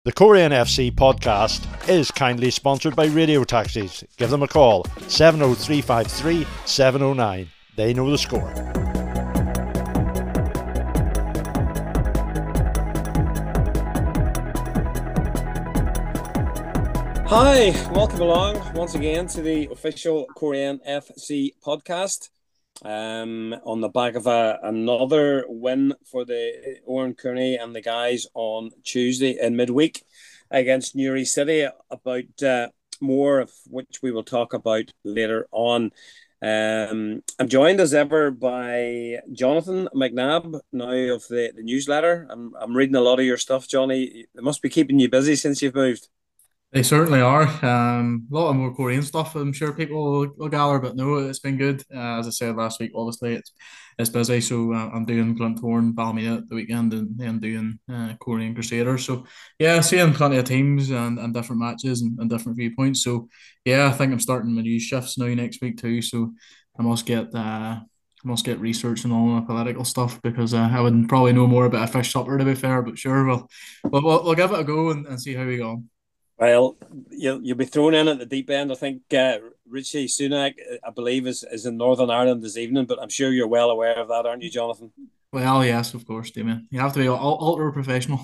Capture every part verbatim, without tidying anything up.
The Korean F C podcast is kindly sponsored by Radio Taxis. Give them a call, seven oh three five three, seven oh nine. They know the score. Hi, welcome along once again to the official Korean F C podcast. Um, on the back of a, another win for the Oran Kearney and the guys on Tuesday in midweek against Newry City, about uh, more of which we will talk about later on. Um, I'm joined as ever by Jonathan McNabb, now of the, the newsletter. I'm, I'm reading a lot of your stuff, Johnny. It must be keeping you busy since you've moved. They certainly are. Um, a lot of more Korean stuff. I'm sure people will, will gather, but no, it's been good. Uh, as I said last week, obviously it's it's busy. So uh, I'm doing Glentoran, Ballymena at the weekend, and then doing uh, Korean Crusaders. So yeah, seeing plenty of teams and, and different matches and, and different viewpoints. So yeah, I think I'm starting my new shifts now next week too. So I must get uh, I must get researching all the political stuff because uh, I would probably know more about a fish supper to be fair. But sure, we'll we'll, we'll, we'll give it a go and, and see how we go. Well, you'll you'll be thrown in at the deep end. I think uh, Richie Sunak, I believe, is, is in Northern Ireland this evening, but I'm sure you're well aware of that, aren't you, Jonathan? Well, yes, of course, Damien. You have to be ultra professional.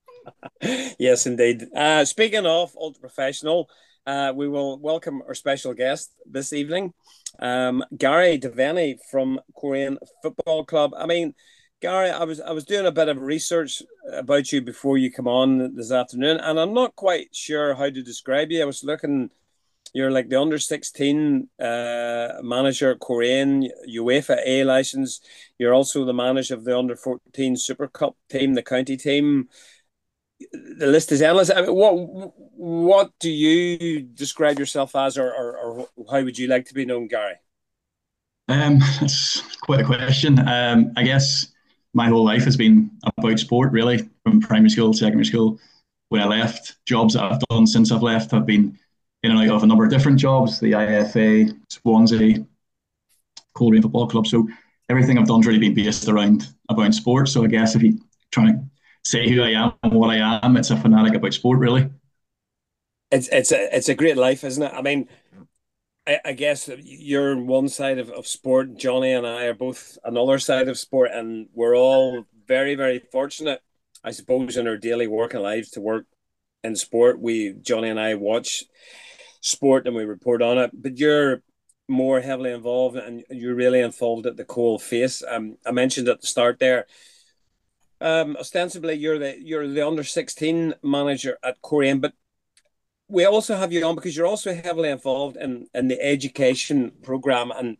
Yes, indeed. Uh, speaking of ultra professional, uh, we will welcome our special guest this evening, um, Gary Devaney from Korean Football Club. I mean, Gary, I was I was doing a bit of research about you before you come on this afternoon, and I'm not quite sure how to describe you. I was looking, you're like the under sixteen uh, manager at Korean, UEFA A license. You're also the manager of the under fourteen Super Cup team, the county team. The list is endless. I mean, what what do you describe yourself as, or, or, or how would you like to be known, Gary? Um, that's quite a question. Um, I guess my whole life has been about sport, really, from primary school, secondary school. When I left, jobs that I've done since I've left have been in and out of a number of different jobs, the I F A, Swansea, Korean Football Club. So everything I've done's really been based around about sport. So I guess if you're trying to say who I am and what I am, it's a fanatic about sport, really. It's it's a it's a great life, isn't it? I mean, I, I guess you're on one side of, of sport. Johnny and I are both another side of sport, and we're all very, very fortunate, I suppose, in our daily working lives to work in sport. We, Johnny and I, watch sport and we report on it, but you're more heavily involved and you're really involved at the coal face. Um, I mentioned at the start there, um, ostensibly you're the you're the under sixteen manager at Korean, but we also have you on because you're also heavily involved in, in the education program. And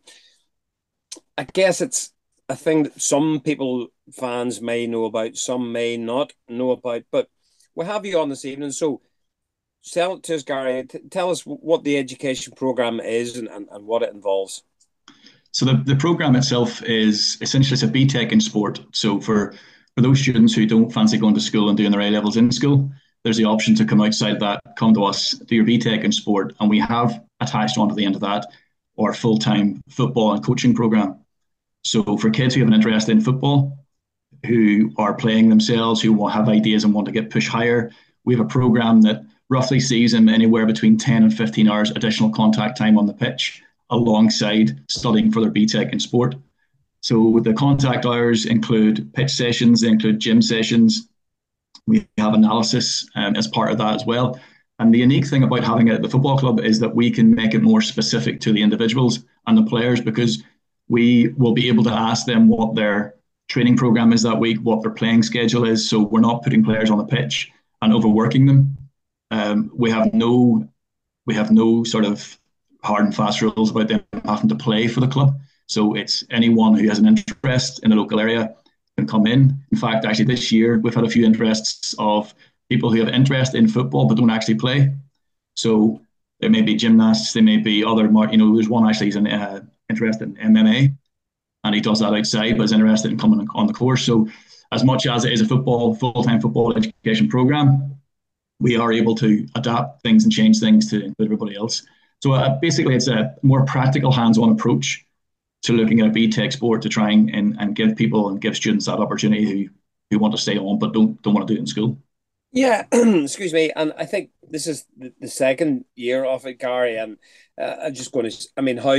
I guess it's a thing that some people, fans may know about, some may not know about, but we have you on this evening. So tell it to us, Gary, t- tell us what the education program is and, and, and what it involves. So the, the program itself is essentially it's a B Tech in sport. So for, for those students who don't fancy going to school and doing their A levels in school, there's the option to come outside that, come to us, do your B Tech in sport, and we have attached onto the end of that our full-time football and coaching program. So for kids who have an interest in football, who are playing themselves, who will have ideas and want to get pushed higher, we have a program that roughly sees them anywhere between ten and fifteen hours additional contact time on the pitch, alongside studying for their B Tech in sport. So the contact hours include pitch sessions, they include gym sessions. We have analysis um, as part of that as well. And the unique thing about having it at the football club is that we can make it more specific to the individuals and the players, because we will be able to ask them what their training program is that week, what their playing schedule is. So we're not putting players on the pitch and overworking them. Um, we have no, we have no sort of hard and fast rules about them having to play for the club. So it's anyone who has an interest in the local area can come in. In fact, actually this year, we've had a few interests of people who have interest in football but don't actually play. So there may be gymnasts, there may be other, you know, there's one actually who's an, uh, interested in M M A and he does that outside but is interested in coming on the course. So as much as it is a football, full-time football education program, we are able to adapt things and change things to include everybody else. So uh, basically it's a more practical hands-on approach to looking at a B Tech sport to try and, and, and give people and give students that opportunity who, who want to stay on but don't don't want to do it in school. Yeah, excuse me. And I think this is the, the second year of it, Gary. And uh, I'm just going to, I mean, how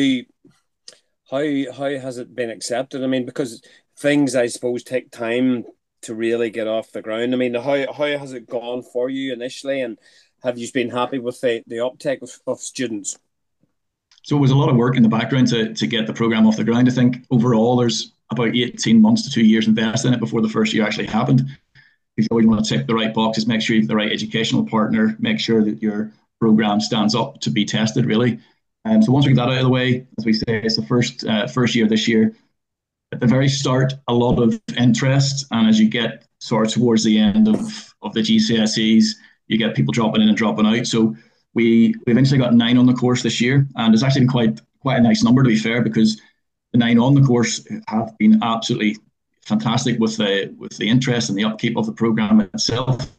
how how has it been accepted? I mean, because things I suppose take time to really get off the ground. I mean, how how has it gone for you initially, and have you been happy with the the uptake of, of students? So it was a lot of work in the background to, to get the program off the ground. I think overall there's about eighteen months to two years invested in it before the first year actually happened. You always want to tick the right boxes, make sure you have the right educational partner, make sure that your program stands up to be tested, really. Um, so once we get that out of the way, as we say, it's the first uh, first year this year. At the very start, a lot of interest, and as you get sort of towards the end of, of the G C S Es, you get people dropping in and dropping out. So we we eventually got nine on the course this year, and it's actually been quite quite a nice number, to be fair, because the nine on the course have been absolutely fantastic with the with the interest and the upkeep of the program itself.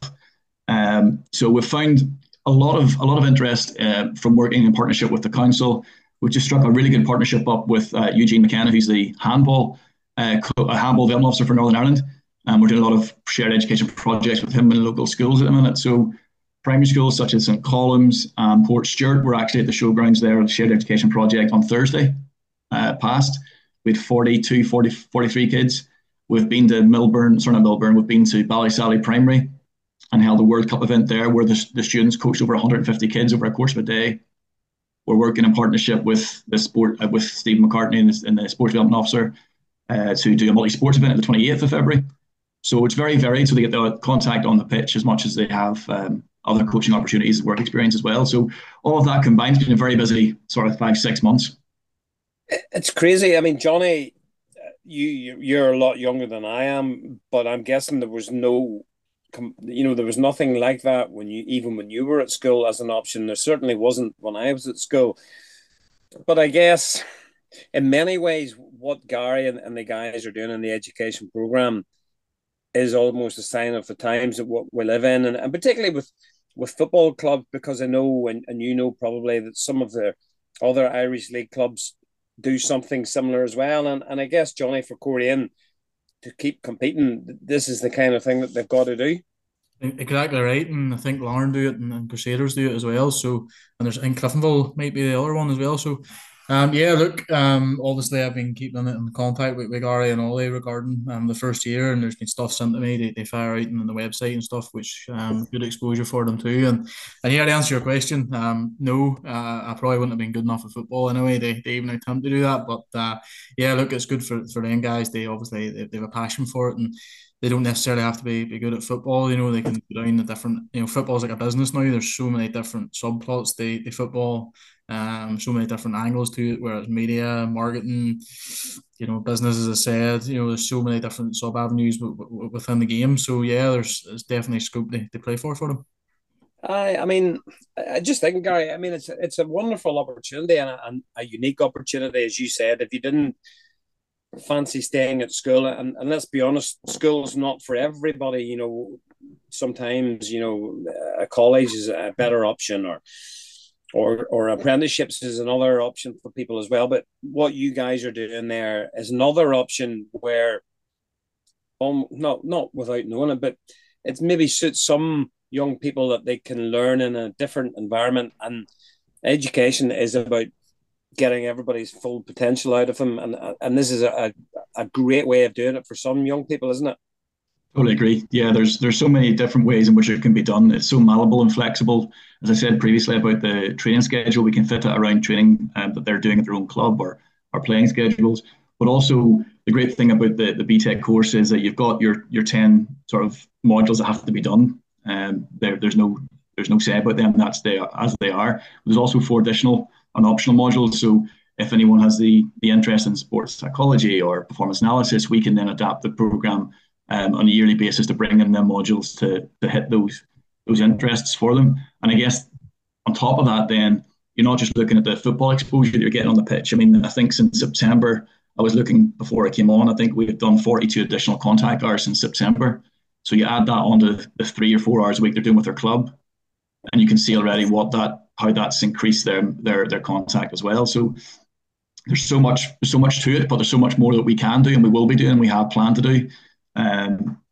Um, so we've found a lot of a lot of interest uh, from working in partnership with the council. We just struck a really good partnership up with uh, Eugene McKenna, who's the handball uh, co- handball development officer for Northern Ireland, and we're doing a lot of shared education projects with him in local schools at the minute. So primary schools such as Saint Columns and Portstewart were actually at the showgrounds there on the shared education project on Thursday uh, past. We had forty-two, forty, forty-three kids. We've been to Milburn, sorry not Milburn, we've been to Ballysally Primary and held a World Cup event there where the, the students coached over one hundred fifty kids over a course of a day. We're working in partnership with the sport uh, with Steve McCartney and the, and the sports development officer uh, to do a multi-sports event at the twenty-eighth of February. So it's very varied. So they get the contact on the pitch as much as they have um, other coaching opportunities, work experience as well. So all of that combined has been a very busy sort of five, six months. It's crazy. I mean, Johnny, you you're a lot younger than I am, but I'm guessing there was no, you know, there was nothing like that when you even when you were at school as an option. There certainly wasn't when I was at school. But I guess in many ways, what Gary and, and the guys are doing in the education program is almost a sign of the times that what we live in, and, and particularly with with football clubs, because I know and, and you know probably that some of the other Irish league clubs do something similar as well. And and I guess Johnny, for Korean to keep competing, this is the kind of thing that they've got to do. Exactly right, and I think Larne do it, and, and Crusaders do it as well. So, and there's in Cliftonville might be the other one as well. So, um, yeah, look, um, obviously I've been keeping in contact with, with Gary and Ollie regarding um the first year, and there's been stuff sent to me. They, they fire out on the website and stuff, which um good exposure for them too. And and yeah, to answer your question, um, no, uh, I probably wouldn't have been good enough at football anyway. They, they even attempt to do that, but uh, yeah, look, it's good for for them guys. They obviously they, they have a passion for it, and they don't necessarily have to be, be good at football. You know, they can go down the different, you know, football's like a business now. There's so many different subplots they they football, um, so many different angles to it, where it's media, marketing, you know, business, as I said, you know, there's so many different sub avenues w- w- within the game. So yeah, there's, there's definitely scope to, to play for for them. I, I mean, I just think, Gary. I mean, it's a, it's a wonderful opportunity and a, and a unique opportunity, as you said. If you didn't fancy staying at school, and, and let's be honest, school's not for everybody. You know, sometimes you know a college is a better option, or or or apprenticeships is another option for people as well. But what you guys are doing there is another option where, um, not not without knowing it, but it's maybe suits some young people that they can learn in a different environment. And education is about getting everybody's full potential out of them, and and this is a a great way of doing it for some young people, isn't it? Totally agree. Yeah, there's there's so many different ways in which it can be done. It's so malleable and flexible. As I said previously about the training schedule, we can fit it around training um, that they're doing at their own club or or playing schedules. But also the great thing about the, the B Tech course is that you've got your your ten sort of modules that have to be done. And um, there there's no there's no say about them. That's they as they are. There's also four additional and optional modules. So if anyone has the the interest in sports psychology or performance analysis, we can then adapt the program um, on a yearly basis to bring in them modules to to hit those those interests for them. And I guess on top of that, then you're not just looking at the football exposure that you're getting on the pitch. I mean, I think since September, I was looking before I came on, I think we've done forty-two additional contact hours since September. So you add that onto the three or four hours a week they're doing with their club, and you can see already what that how that's increased their their their contact as well. So there's so much there's so much to it, but there's so much more that we can do and we will be doing. We have planned to do. Um,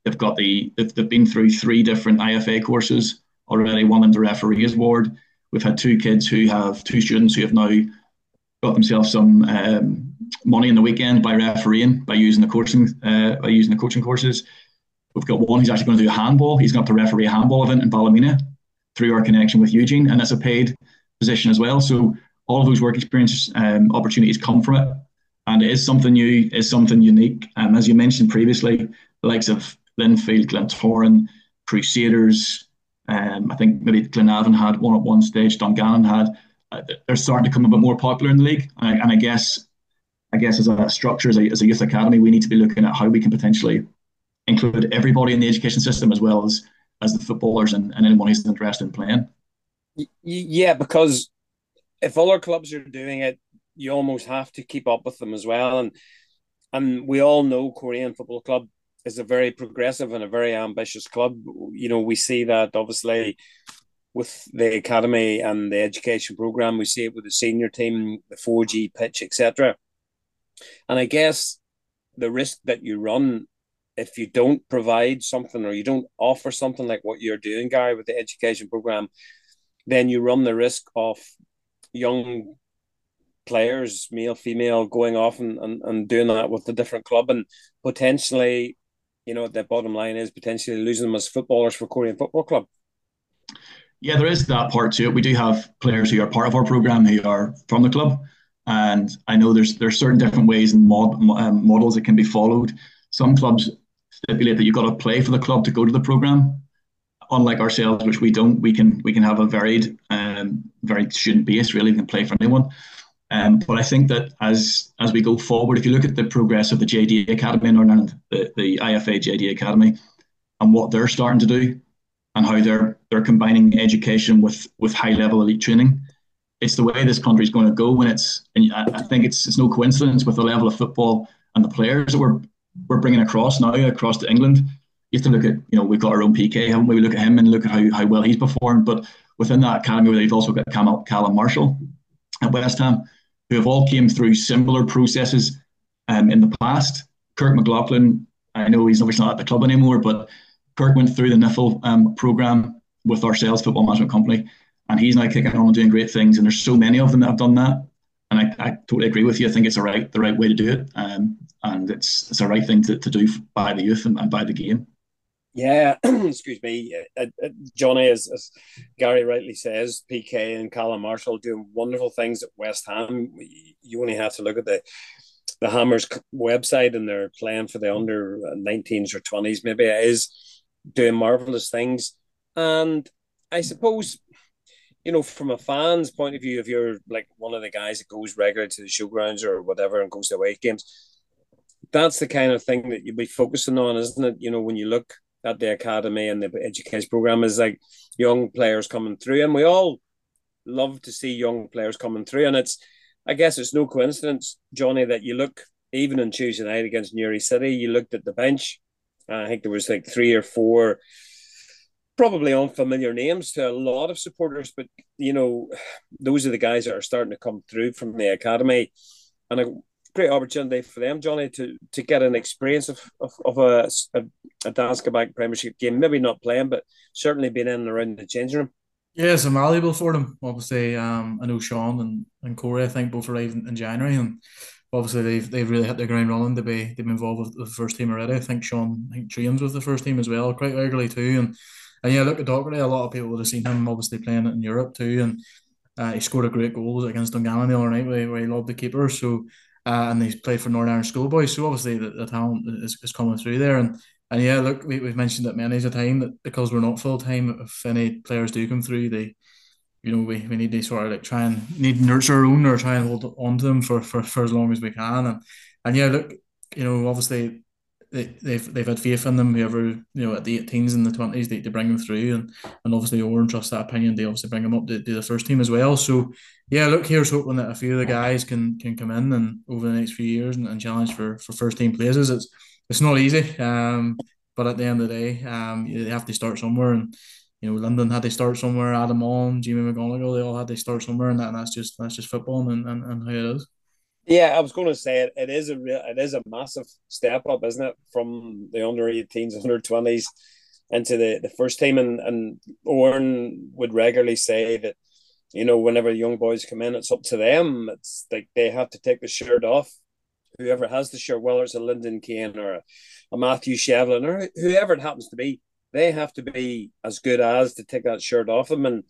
They've got the they've, they've been through three different I F A courses already. One in the referees board. We've had two kids who have two students who have now got themselves some um, money in the weekend by refereeing by using the coaching uh, by using the coaching courses. We've got one who's actually going to do handball. He's got to referee a handball event in Ballymena through our connection with Eugene, and that's a paid position as well. So all of those work experience um, opportunities come from it, and it is something new, is something unique. Um, as you mentioned previously, the likes of Linfield, Glentoran, Crusaders, um, I think maybe Glenavon had one at one stage, Dungannon had. Uh, they're starting to become a bit more popular in the league, and I, and I guess, I guess as a structure, as a, as a youth academy, we need to be looking at how we can potentially include everybody in the education system as well as as the footballers and, and anyone who's interested in playing. Yeah, because if other clubs are doing it, you almost have to keep up with them as well. And and we all know Korean Football Club is a very progressive and a very ambitious club. You know, we see that obviously with the academy and the education program. We see it with the senior team, the four G pitch, et cetera. And I guess the risk that you run if you don't provide something or you don't offer something like what you're doing, Gary, with the education program, then you run the risk of young players, male, female, going off and, and, and doing that with a different club and potentially, you know, the bottom line is potentially losing them as footballers for Korean Football Club. Yeah, there is that part to it. We do have players who are part of our program who are from the club. And I know there's there's certain different ways and mod, um, models that can be followed. Some clubs stipulate that you've got to play for the club to go to the program. Unlike ourselves, which we don't, we can we can have a varied, um, very student base. Really, we can play for anyone. Um, but I think that as as we go forward, if you look at the progress of the J D Academy in Northern Ireland, the, the I F A J D Academy, and what they're starting to do, and how they're they're combining education with with high level elite training, it's the way this country is going to go. And it's and I think it's it's no coincidence with the level of football and the players that we're we're bringing across now across to England. You have to look at, you know, we've got our own P K, haven't we? We look at him and look at how, how well he's performed. But within that academy, we've also got Callum, Callum Marshall at West Ham, who have all came through similar processes um, in the past. Kirk McLaughlin, I know he's obviously not at the club anymore, but Kirk went through the N I F L um, program with ourselves, Football Management Company, and he's now kicking on and doing great things. And there's so many of them that have done that. And I, I totally agree with you. I think it's the right the right way to do it. Um, and it's it's the right thing to, to do by the youth and, and by the game. Yeah, excuse me, uh, uh, Johnny, as, as Gary rightly says, P K and Callum Marshall doing wonderful things at West Ham. You only have to look at the the Hammers website, and they're playing for the under nineteens or twenties. Maybe it is doing marvelous things. And I suppose, you know, from a fan's point of view, if you're like one of the guys that goes regularly to the showgrounds or whatever and goes to away games, that's the kind of thing that you'll be focusing on, isn't it? You know, when you look at the academy and the education program, is like young players coming through, and we all love to see young players coming through. And it's, I guess it's no coincidence, Johnny, that you look even on Tuesday night against Newry City, you looked at the bench, and I think there was like three or four probably unfamiliar names to a lot of supporters, but you know, those are the guys that are starting to come through from the academy, and a great opportunity for them, Johnny, to to get an experience of of, of a, a a Danske Bank Premiership game. Maybe not playing, but certainly being in and around the changing room. Yeah, it's invaluable for them. Obviously, um, I know Sean and, and Corey, I think, both arrived in, in January, and obviously they've they've really hit the ground running to be they've been involved with the first team already. I think Sean, I think trains with the first team as well, quite regularly too. And and yeah, look at Doherty. A lot of people would have seen him obviously playing it in Europe too, and uh, he scored a great goal against Dungannon the other night where, where he loved the keeper. So. Uh, and he's played for Northern Ireland Schoolboys, so obviously the, the talent is, is coming through there. And and yeah, look, we, we've mentioned it many a time that because we're not full time, if any players do come through, they, you know, we, we need to sort of like try and need to nurture our own or try and hold on to them for, for, for as long as we can. And and yeah, look, you know, obviously they, they've they've had faith in them. Whoever, you know, at the eighteens and the twenties, they, they bring them through, and and obviously Oran trusts that opinion. They obviously bring them up to, to the first team as well. So yeah, look, here's hoping that a few of the guys can can come in and over the next few years and, and challenge for, for first team places. It's it's not easy, um, but at the end of the day, um, you have to start somewhere. And you know, London had to start somewhere. Adam On, Jimmy McGonigal, they all had to start somewhere, and that and that's just that's just football and, and, and how it is. Yeah, I was going to say it. It is a real, it is a massive step up, isn't it, from the under eighteens, under twenties into the, the first team. And and Owen would regularly say that, you know, whenever young boys come in, it's up to them. It's like they have to take the shirt off. Whoever has the shirt, whether it's a Lyndon Kane or a, a Matthew Shevlin or whoever it happens to be, they have to be as good as to take that shirt off them. And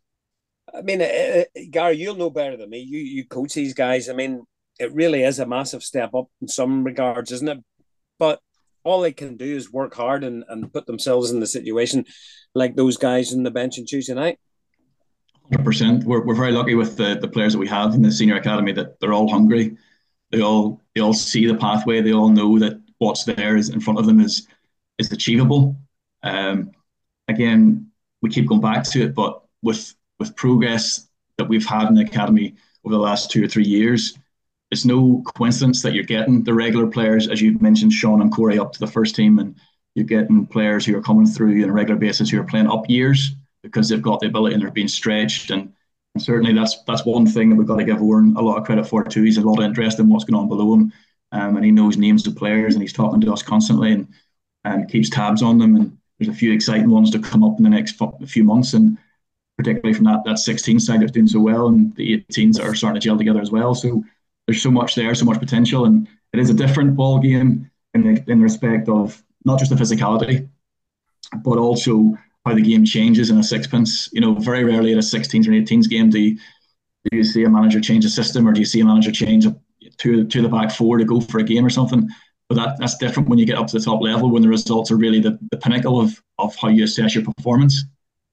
I mean, uh, Gary, you'll know better than me. You you coach these guys. I mean, it really is a massive step up in some regards, isn't it? But all they can do is work hard and, and put themselves in the situation like those guys in the bench on Tuesday night. one hundred percent. We're, we're very lucky with the, the players that we have in the senior academy that they're all hungry. They all they all see the pathway. They all know that what's there is in front of them is is achievable. Um, again, we keep going back to it, but with with progress that we've had in the academy over the last two or three years, it's no coincidence that you're getting the regular players, as you've mentioned, Sean and Corey, up to the first team, and you're getting players who are coming through on a regular basis who are playing up years because they've got the ability and they're being stretched. And, and certainly that's that's one thing that we've got to give Oren a lot of credit for too. He's a lot of interest in what's going on below him, um, and he knows names of players, and he's talking to us constantly and and keeps tabs on them. And there's a few exciting ones to come up in the next few months, and particularly from that that sixteen side that's doing so well, and the eighteens are starting to gel together as well. So there's so much there, so much potential, and it is a different ball game in the, in respect of not just the physicality, but also how the game changes in a sixpence. You know, very rarely at a sixteens or eighteens game do you, do you see a manager change a system, or do you see a manager change a, to to the back four to go for a game or something. But that, that's different when you get up to the top level, when the results are really the, the pinnacle of, of how you assess your performance.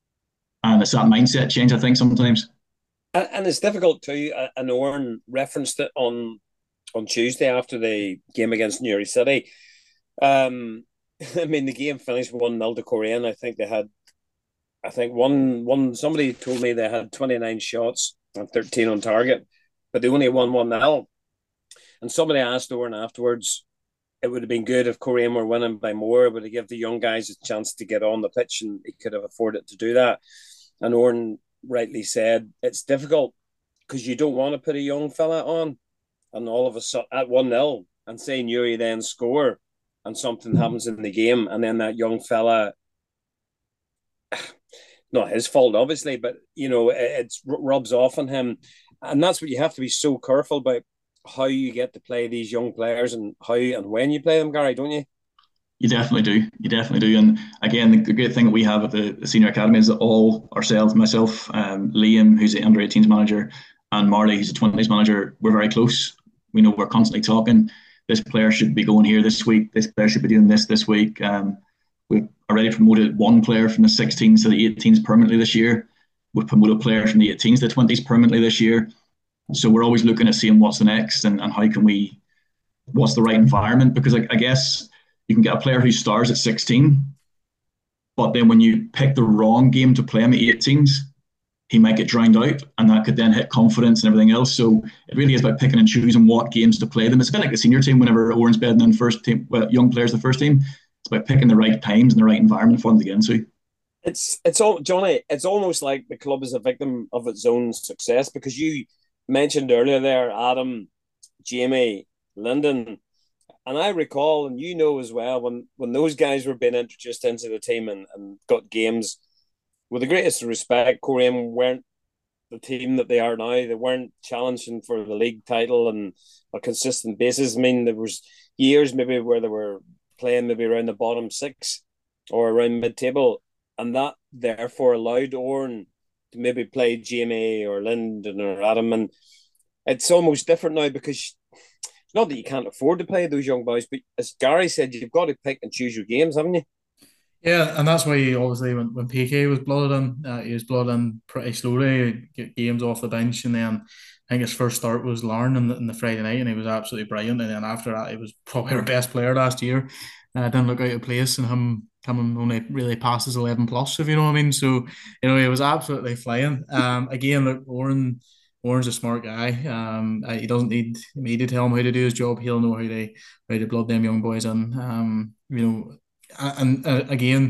And it's that mindset change, I think, sometimes. And, and it's difficult too. And Oren referenced it on on Tuesday after the game against Newry City. Um, I mean, the game finished one nil to Korean. I think they had, I think one one somebody told me they had twenty-nine shots and thirteen on target, but they only won one nil. And somebody asked Oren afterwards, it would have been good if Korean were winning by more, but to give the young guys a chance to get on the pitch, and he could have afforded to do that. And Oren rightly said it's difficult because you don't want to put a young fella on, and all of a sudden at one nil and say Newry then score, and something happens in the game, and then that young fella, not his fault obviously, but you know, it it's, rubs off on him, and that's what you have to be so careful about, how you get to play these young players and how and when you play them, Gary, don't you? You definitely do. You definitely do. And again, the, the great thing that we have at the, the senior academy is that all ourselves, myself, um, Liam, who's the under eighteens manager, and Marley, who's the twenties manager, we're very close. We know we're constantly talking. This player should be going here this week. This player should be doing this this week. Um, we've already promoted one player from the sixteens to the eighteens permanently this year. We've promoted players from the eighteens to the twenties permanently this year. So we're always looking at seeing what's the next, and, and how can we, what's the right environment? Because I, I guess you can get a player who stars at sixteen, but then when you pick the wrong game to play him at eighteens, he might get drowned out, and that could then hit confidence and everything else. So it really is about picking and choosing what games to play them. It's a bit like the senior team whenever Oren's bedding in first team, well, young players the first team. It's about picking the right times and the right environment for them to get into. It's it's all Johnny. It's almost like the club is a victim of its own success, because you mentioned earlier there, Adam, Jamie, Lyndon, and I recall, and you know as well, when when those guys were being introduced into the team and, and got games, with the greatest respect, Korean weren't the team that they are now. They weren't challenging for the league title on a consistent basis. I mean, there was years maybe where they were playing maybe around the bottom six or around mid-table, and that therefore allowed Oren to maybe play Jamie or Lyndon or Adam. And it's almost different now, because it's not that you can't afford to play those young boys, but as Gary said, you've got to pick and choose your games, haven't you? Yeah, and that's why obviously when, when P K was blooded in, uh, he was blooded in pretty slowly, get games off the bench, and then I think his first start was Larne in the, in the Friday night, and he was absolutely brilliant. And then after that, he was probably our best player last year. Uh, didn't look out of place, and him coming only really passes eleven plus, if you know what I mean. So, you know, he was absolutely flying. Um, again, look, Oren, Oren's a smart guy. Um, uh, he doesn't need me to tell him how to do his job. He'll know how to how to blood them young boys in. Um, you know, and uh, again,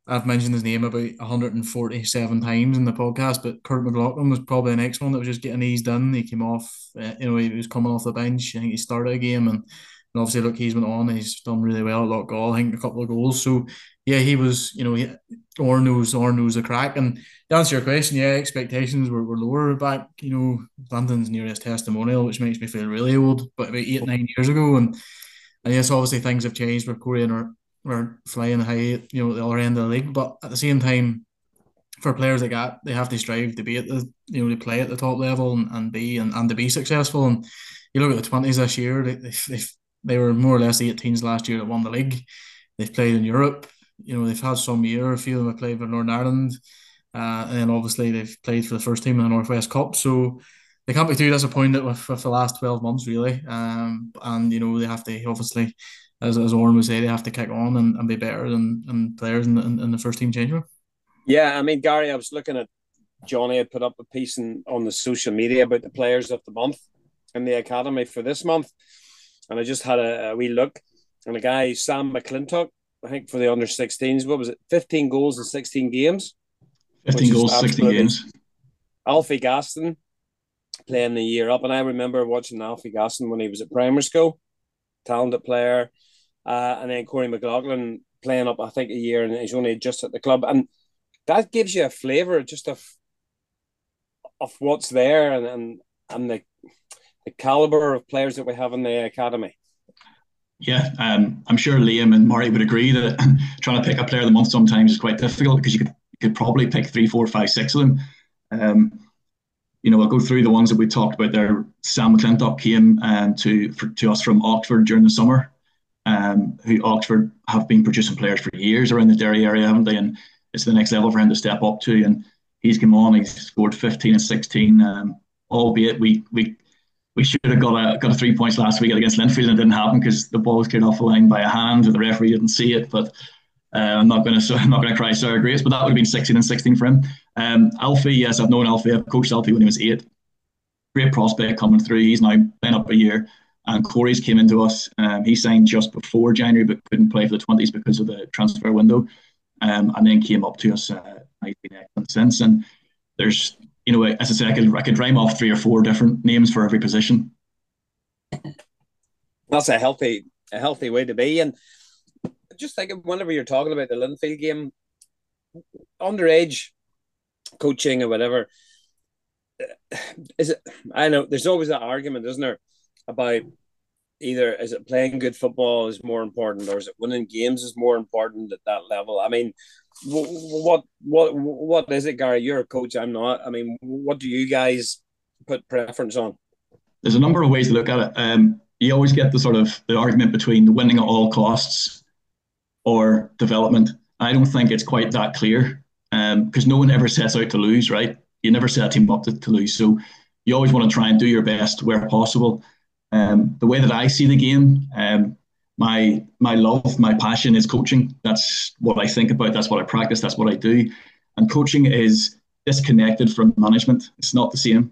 I've mentioned his name about one hundred forty-seven times in the podcast, but Kurt McLaughlin was probably the next one that was just getting eased in. He came off, uh, you know, he was coming off the bench. I think he started a game, and, and obviously, look, he's went on and he's done really well at Loughgall. I think a couple of goals. So, yeah, he was, you know, he, Orr knows, Orr knows the crack. And to answer your question, yeah, expectations were, were lower back, you know, London's nearest testimonial, which makes me feel really old, but about eight, nine years ago. And, and yes, obviously, things have changed with Korean or we're flying high, you know, the other end of the league. But at the same time, for players like that, they have to strive to be at the, you know, to play at the top level and, and be and, and to be successful. And you look at the twenties this year, they they they were more or less the eighteens last year that won the league. They've played in Europe. You know, they've had some year. A few of them have played for Northern Ireland, uh, and then obviously they've played for the first team in the Northwest Cup. So they can't be too disappointed with, with the last twelve months, really. Um, and you know, they have to obviously, as as Oran would say, they have to kick on and, and be better than, than players in, in, in the first team change room. Yeah, I mean, Gary, I was looking at Johnny had put up a piece in, on the social media about the players of the month in the academy for this month, and I just had a, a wee look, and a guy, Sam McClintock, I think for the under sixteens, what was it, fifteen goals in sixteen games? fifteen goals, sixteen games. Alfie Gaston playing the year up, and I remember watching Alfie Gaston when he was at primary school, talented player. Uh, and then Corey McLaughlin playing up, I think, a year, and he's only just at the club. And that gives you a flavour just of of what's there and and, and the, the calibre of players that we have in the academy. Yeah, um, I'm sure Liam and Murray would agree that trying to pick a player of the month sometimes is quite difficult because you could, you could probably pick three, four, five, six of them. Um, you know, I'll go through the ones that we talked about there. Sam McClintock came um, to for, to us from Oxford during the summer. Um, who Oxford have been producing players for years around the Derry area, haven't they? And it's the next level for him to step up to. And he's come on, he's scored fifteen and sixteen, um, albeit we we we should have got a got a three points last week against Linfield, and it didn't happen because the ball was cleared off the line by a hand and the referee didn't see it. But uh, I'm not going to I'm not going to cry sour grapes, but that would have been sixteen and sixteen for him. Um, Alfie, yes, I've known Alfie. I've coached Alfie when he was eight. Great prospect coming through. He's now been up a year. And Corey's came into us. Um, he signed just before January, but couldn't play for the twenties because of the transfer window. Um, and then came up to us. Uh, he's been excellent since. And there's, you know, as I said, I could, I could rhyme off three or four different names for every position. That's a healthy, a healthy way to be. And just thinking, whenever you're talking about the Linfield game, underage coaching or whatever, is it? I know there's always that argument, isn't there, about either is it playing good football is more important or is it winning games is more important at that level? I mean, what what what is it, Gary? You're a coach, I'm not. I mean, what do you guys put preference on? There's a number of ways to look at it. Um, you always get the sort of the argument between the winning at all costs or development. I don't think it's quite that clear because um, no one ever sets out to lose, right? You never set a team up to, to lose. So you always want to try and do your best where possible. Um, the way that I see the game, um, my my love, my passion is coaching. That's what I think about. That's what I practice. That's what I do. And coaching is disconnected from management. It's not the same.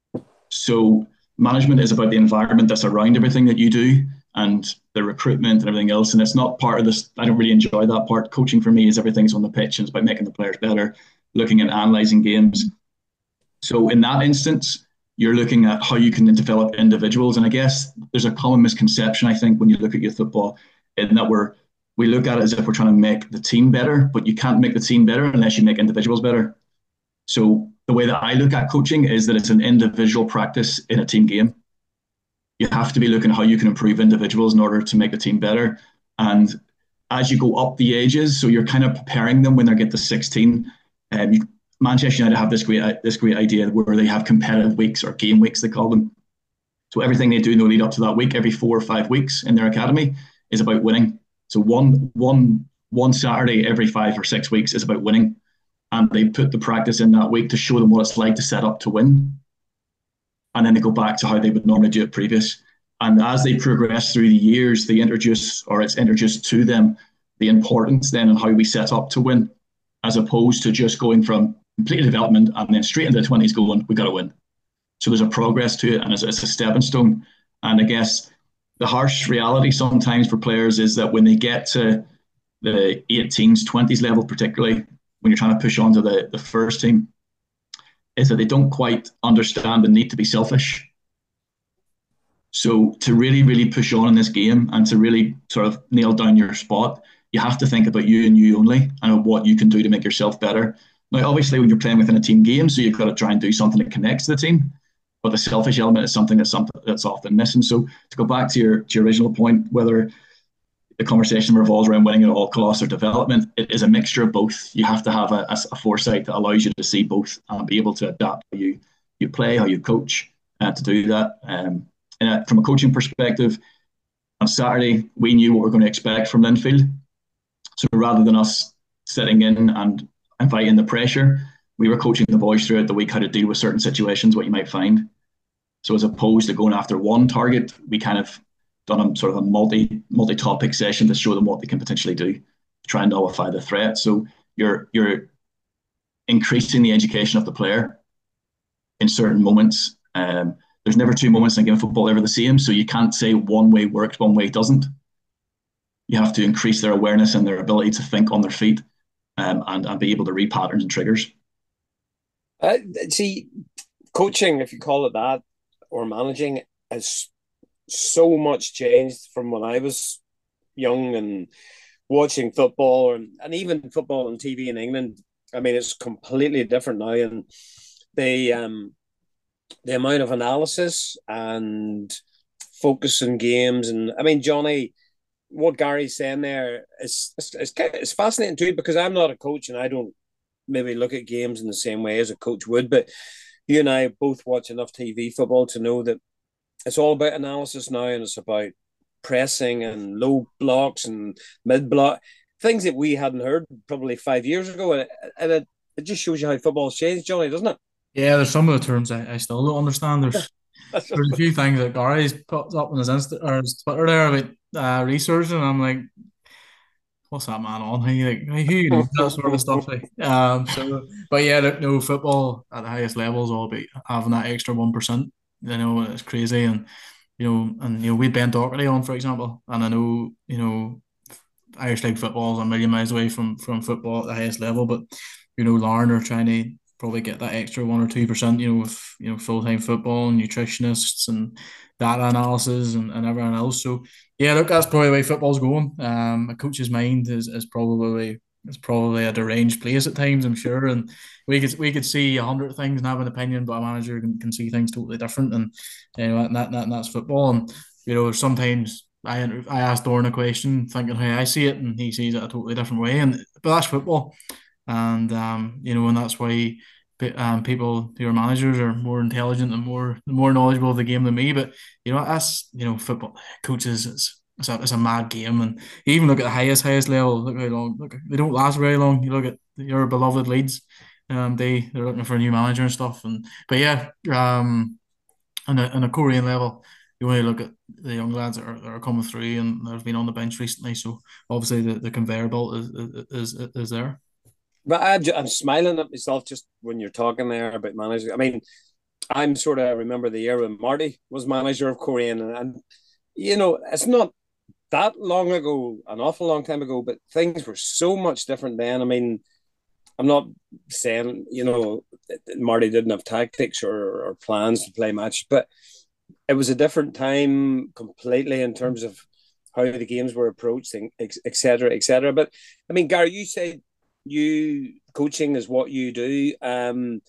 So management is about the environment that's around everything that you do and the recruitment and everything else. And it's not part of this. I don't really enjoy that part. Coaching for me is everything's on the pitch and it's about making the players better, looking at analysing games. So in that instance, you're looking at how you can develop individuals. And I guess there's a common misconception, I think, when you look at youth football, in that we're, we look at it as if we're trying to make the team better, but you can't make the team better unless you make individuals better. So the way that I look at coaching is that it's an individual practice in a team game. You have to be looking at how you can improve individuals in order to make the team better. And as you go up the ages, so you're kind of preparing them when they get to sixteen, um, you Manchester United have this great this great idea where they have competitive weeks or game weeks, they call them. So everything they do in the lead up to that week, every four or five weeks in their academy, is about winning. So one one one Saturday every five or six weeks is about winning. And they put the practice in that week to show them what it's like to set up to win. And then they go back to how they would normally do it previous. And as they progress through the years, they introduce, or it's introduced to them, the importance then on how we set up to win, as opposed to just going from complete development and then straight into the twenties going, we got to win. So there's a progress to it and it's, it's a stepping stone. And I guess the harsh reality sometimes for players is that when they get to the eighteens, twenties level, particularly when you're trying to push on to the, the first team, is that they don't quite understand the need to be selfish. So to really, really push on in this game and to really sort of nail down your spot, you have to think about you and you only and what you can do to make yourself better. Now, obviously, when you're playing within a team game, so you've got to try and do something that connects to the team. But the selfish element is something that's something that's often missing. So to go back to your, to your original point, whether the conversation revolves around winning at all costs or development, it is a mixture of both. You have to have a, a foresight that allows you to see both and be able to adapt how you, you play, how you coach, uh, to do that. Um, and uh, from a coaching perspective, on Saturday, we knew what we were going to expect from Linfield. So rather than us sitting in and inviting the pressure, we were coaching the boys throughout the week how to deal with certain situations, what you might find. So as opposed to going after one target, we kind of done a sort of a multi multi topic session to show them what they can potentially do to try and nullify the threat. So you're you're increasing the education of the player in certain moments. Um, there's never two moments in a game of football ever the same, so you can't say one way works, one way doesn't. You have to increase their awareness and their ability to think on their feet, um, and, and be able to read patterns and triggers. Uh, see, coaching, if you call it that, or managing, has so much changed from when I was young and watching football, and, and even football on T V in England. I mean, it's completely different now, and the um the amount of analysis and focus in games, and I mean, Johnny, what Gary's saying there is is, is, is fascinating too, because I'm not a coach and I don't maybe look at games in the same way as a coach would, but you and I both watch enough T V football to know that it's all about analysis now, and it's about pressing and low blocks and mid block, things that we hadn't heard probably five years ago, and, and it, it just shows you how football's changed, Johnny, doesn't it? Yeah, there's some of the terms I, I still don't understand. There's there's a few things that Gary's put up on his Insta or his Twitter there about uh, research, and I'm like, what's that man on? How you like, how you know that sort of stuff? Like, um, so, but yeah, look, no, football at the highest level is all about having that extra one percent. You know, it's crazy, and you know, and you know, we had Ben Doherty on, for example, and I know, you know, Irish League football is a million miles away from from football at the highest level, but you know, Larne are trying to probably get that extra one or two percent, you know, with you know full time football and nutritionists and data analysis and, and everything else. So yeah, look, that's probably the way football's going. Um, a coach's mind is is probably it's probably a deranged place at times, I'm sure, and we could we could see a hundred things and have an opinion, but a manager can, can see things totally different, and you know, and that, that and that's football. And you know, sometimes I I asked Doran a question, thinking how I see it, and he sees it a totally different way, and but that's football. And um, you know, and that's why um, people who are managers are more intelligent and more more knowledgeable of the game than me. But you know, that's you know, football coaches. It's it's a, it's a mad game, and you even look at the highest highest level. Look how long. Look, they don't last very long. You look at your beloved Leeds. Um, they they're looking for a new manager and stuff. And but yeah, um, on a on a Korean level, you only look at the young lads that are, that are coming through and that have been on the bench recently. So obviously the, the conveyor belt is is is, is there. But I'm, I'm smiling at myself just when you're talking there about managing. I mean, I'm sort of remember the year when Marty was manager of Korean, and, and you know, it's not that long ago, an awful long time ago, but things were so much different then. I mean, I'm not saying, you know, Marty didn't have tactics or, or plans to play match, but it was a different time completely in terms of how the games were approached, et cetera, et cetera. But I mean, Gary, you said you coaching is what you do. Um,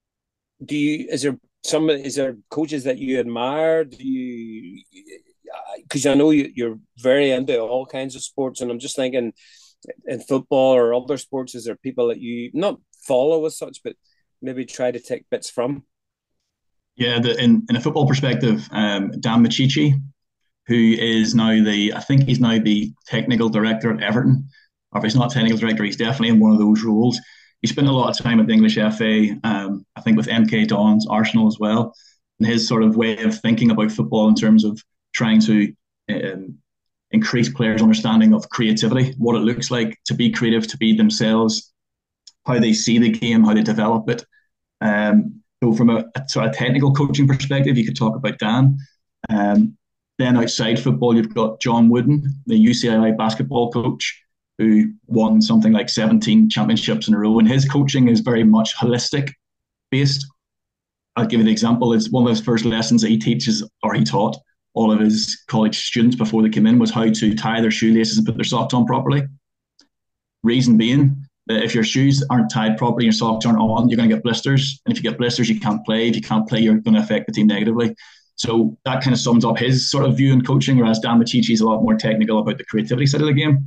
do you? Is there some? Is there coaches that you admire? Do you? Because I know you, you're very into all kinds of sports, and I'm just thinking, in football or other sports, is there people that you not follow as such, but maybe try to take bits from? Yeah, the, in in a football perspective, um, Dan Machichi, who is now the, I think he's now the technical director at Everton. Or if he's not technical director, he's definitely in one of those roles. He spent a lot of time at the English F A, um, I think with M K Dons, Arsenal as well. And his sort of way of thinking about football in terms of trying to um, increase players' understanding of creativity, what it looks like to be creative, to be themselves, how they see the game, how they develop it. Um, so from a, a sort of technical coaching perspective, you could talk about Dan. Um, then outside football, you've got John Wooden, the U C L A basketball coach, who won something like seventeen championships in a row, and his coaching is very much holistic based. I'll give you an example. It's one of his first lessons that he teaches, or he taught all of his college students before they came in, was how to tie their shoelaces and put their socks on properly. Reason being that if your shoes aren't tied properly, your socks aren't on, you're going to get blisters. And if you get blisters, you can't play. If you can't play, you're going to affect the team negatively. So that kind of sums up his sort of view in coaching, whereas Dan Machichi is a lot more technical about the creativity side of the game.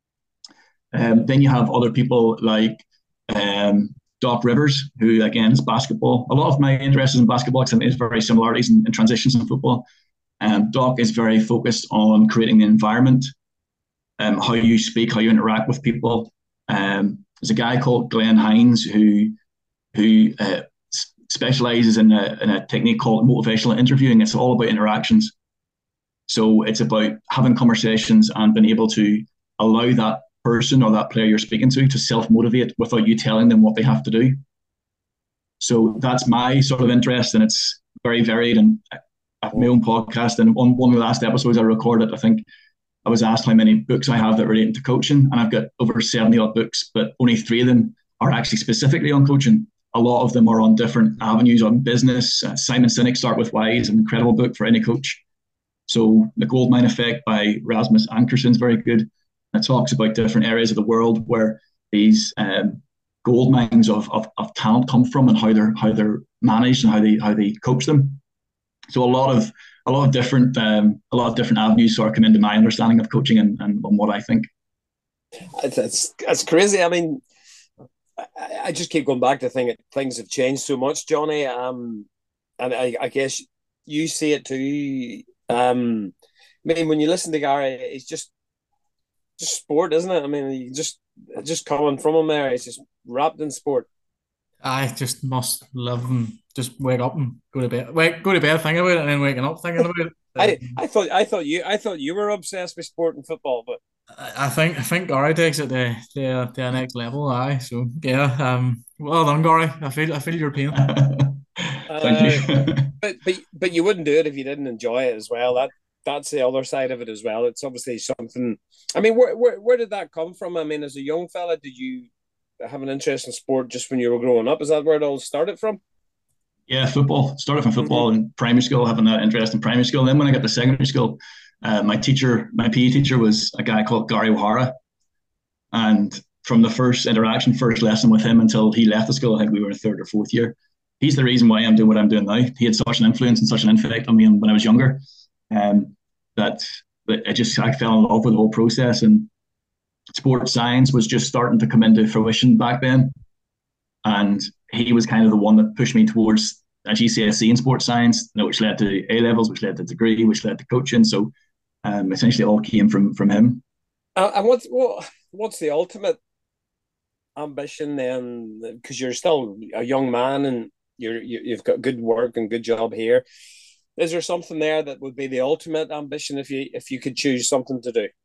Um, then you have other people like um, Doc Rivers, who again is basketball. A lot of my interest is in basketball because there's very similarities in, in transitions in football. Um, Doc is very focused on creating the environment, um, how you speak, how you interact with people. Um, there's a guy called Glenn Hines who who uh, specializes in a, in a technique called motivational interviewing. It's all about interactions. So it's about having conversations and being able to allow that person or that player you're speaking to to self-motivate without you telling them what they have to do. So that's my sort of interest, and it's very varied. And I have my own podcast, and on one of the last episodes I recorded, I think I was asked how many books I have that relate to coaching, and I've got over seventy odd books, but only three of them are actually specifically on coaching. A lot of them are on different avenues on business. Uh, Simon Sinek, Start With Why, is an incredible book for any coach. So The Goldmine Effect by Rasmus Ankersen is very good. It talks about different areas of the world where these um, gold mines of, of, of talent come from, and how they're how they're managed and how they how they coach them. So a lot of a lot of different um, a lot of different avenues sort of come into my understanding of coaching and, and, and what I think. It's, it's it's crazy. I mean, I, I just keep going back to think things have changed so much, Johnny. Um, and I, I guess you see it too. Um, I mean, when you listen to Gary, it's just just sport, isn't it? I mean, you just just coming from him there, it's just wrapped in sport. I just must live and just wake up and go to bed. Wait, go to bed thinking about it, and then waking up thinking about it. I, I thought I thought you I thought you were obsessed with sport and football, but I think I think Gary takes it to the the next level. Aye, so yeah. Um, well done, Gary. I feel I feel your pain. Thank you. Uh, but but but you wouldn't do it if you didn't enjoy it as well. That that's the other side of it as well. It's obviously something. I mean, where where where did that come from? I mean, as a young fella, did you have an interest in sport just when you were growing up? Is that where it all started from? Yeah, football. Started from football mm-hmm. in primary school, having that interest in primary school. And then when I got to secondary school, uh, my teacher, my P E teacher was a guy called Gary O'Hara. And from the first interaction, first lesson with him until he left the school, I think we were in third or fourth year. He's the reason why I'm doing what I'm doing now. He had such an influence and such an effect on me when I was younger, um, that, that I just I fell in love with the whole process. And sports science was just starting to come into fruition back then. And he was kind of the one that pushed me towards a G C S E in sports science, you know, which led to A levels, which led to degree, which led to coaching. So um, essentially all came from from him. Uh, and what's what, what's the ultimate ambition then? Because you're still a young man and you're you, you've got good work and good job here. Is there something there that would be the ultimate ambition if you if you could choose something to do?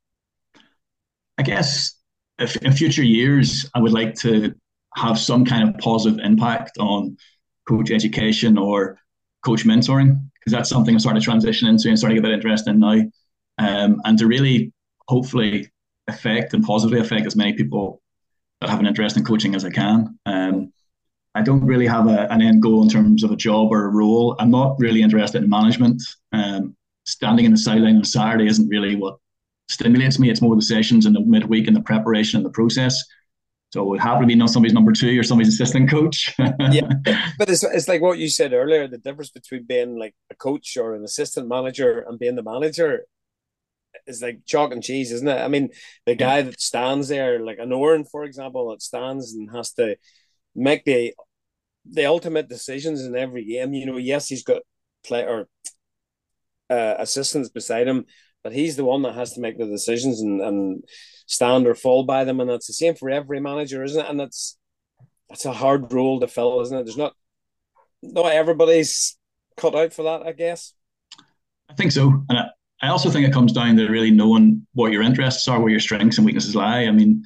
I guess if in future years, I would like to have some kind of positive impact on coach education or coach mentoring, because that's something I'm starting to transition into and starting to get a bit interested in now. Um, and to really hopefully affect and positively affect as many people that have an interest in coaching as I can. Um, I don't really have a, an end goal in terms of a job or a role. I'm not really interested in management. Um, standing in the sideline on Saturday isn't really what stimulates me. It's more the sessions and the midweek and the preparation and the process. So it would happily be not somebody's number two or somebody's assistant coach. Yeah, but it's it's like what you said earlier, the difference between being like a coach or an assistant manager and being the manager is like chalk and cheese, isn't it? I mean, the guy yeah. that stands there, like an Oren, for example, that stands and has to make the the ultimate decisions in every game. You know, yes, he's got play or uh, assistants beside him, but he's the one that has to make the decisions and, and stand or fall by them. And that's the same for every manager, isn't it? And that's that's a hard role to fill, isn't it? There's not not everybody's cut out for that, I guess. I think so. And I, I also think it comes down to really knowing what your interests are, where your strengths and weaknesses lie. I mean,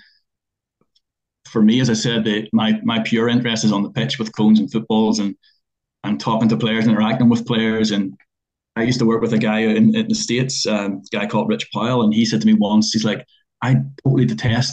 for me, as I said, the, my my pure interest is on the pitch with cones and footballs and and talking to players and interacting with players. And I used to work with a guy in, in the States, um, a guy called Rich Powell, and he said to me once, he's like, I totally detest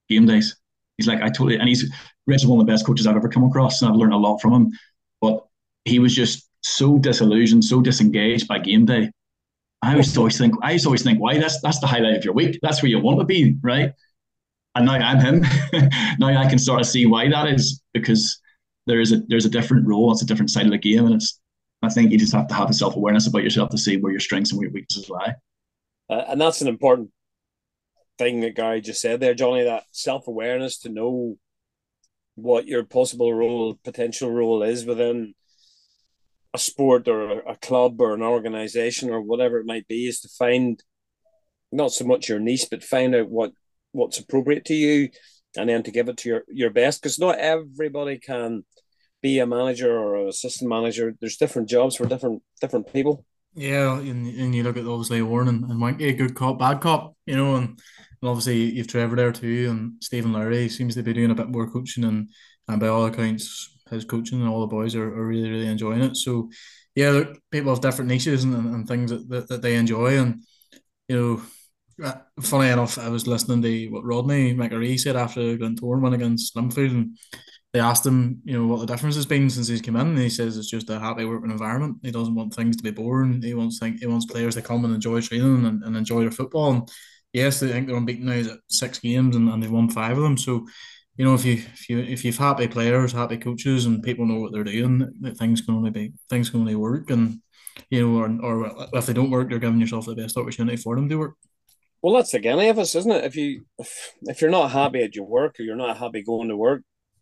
game days. He's like, I totally, and he's Rich is one of the best coaches I've ever come across, and I've learned a lot from him. But he was just so disillusioned, so disengaged by game day. I used to always think, I used to always think, why? That's that's the highlight of your week. That's where you want to be, right? And now I'm him. Now I can sort of see why that is, because there is a there's a different role, it's a different side of the game, and it's. I think you just have to have a self awareness about yourself to see where your strengths and where your weaknesses lie. Uh, and that's an important thing that Gary just said there, Johnny. That self awareness to know what your possible role, potential role is within a sport or a club or an organization or whatever it might be, is to find not so much your niche, but find out what what's appropriate to you, and then to give it to your your best. Because not everybody can be a manager or an assistant manager. There's different jobs for different different people. Yeah, and, and you look at obviously Oran and, and Winky, good cop, bad cop, you know, and, and obviously you've Trevor there too, and Stephen Lowry seems to be doing a bit more coaching, and, and by all accounts, his coaching and all the boys are, are really, really enjoying it. So, yeah, look, people have different niches and, and, and things that, that, that they enjoy, and, you know, funny enough, I was listening to what Rodney McAree said after Glentoran won against Linfield, and they asked him, you know, what the difference has been since he's come in, and he says it's just a happy working environment. He doesn't want things to be boring. He wants think he wants players to come and enjoy training and, and enjoy their football. And yes, they think they're unbeaten now at six games and, and they've won five of them. So, you know, if you if you if you've happy players, happy coaches, and people know what they're doing, that things can only be things can only work. And you know, or or if they don't work, you're giving yourself the best opportunity for them to work. Well, that's like any of us, isn't it? If you if, if you're not happy at your work, or you're not happy going to work,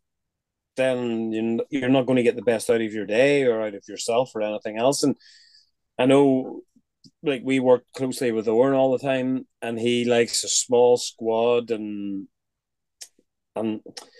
then you're not going to get the best out of your day or out of yourself or anything else. And I know, like, we work closely with Oran all the time, and he likes a small squad and and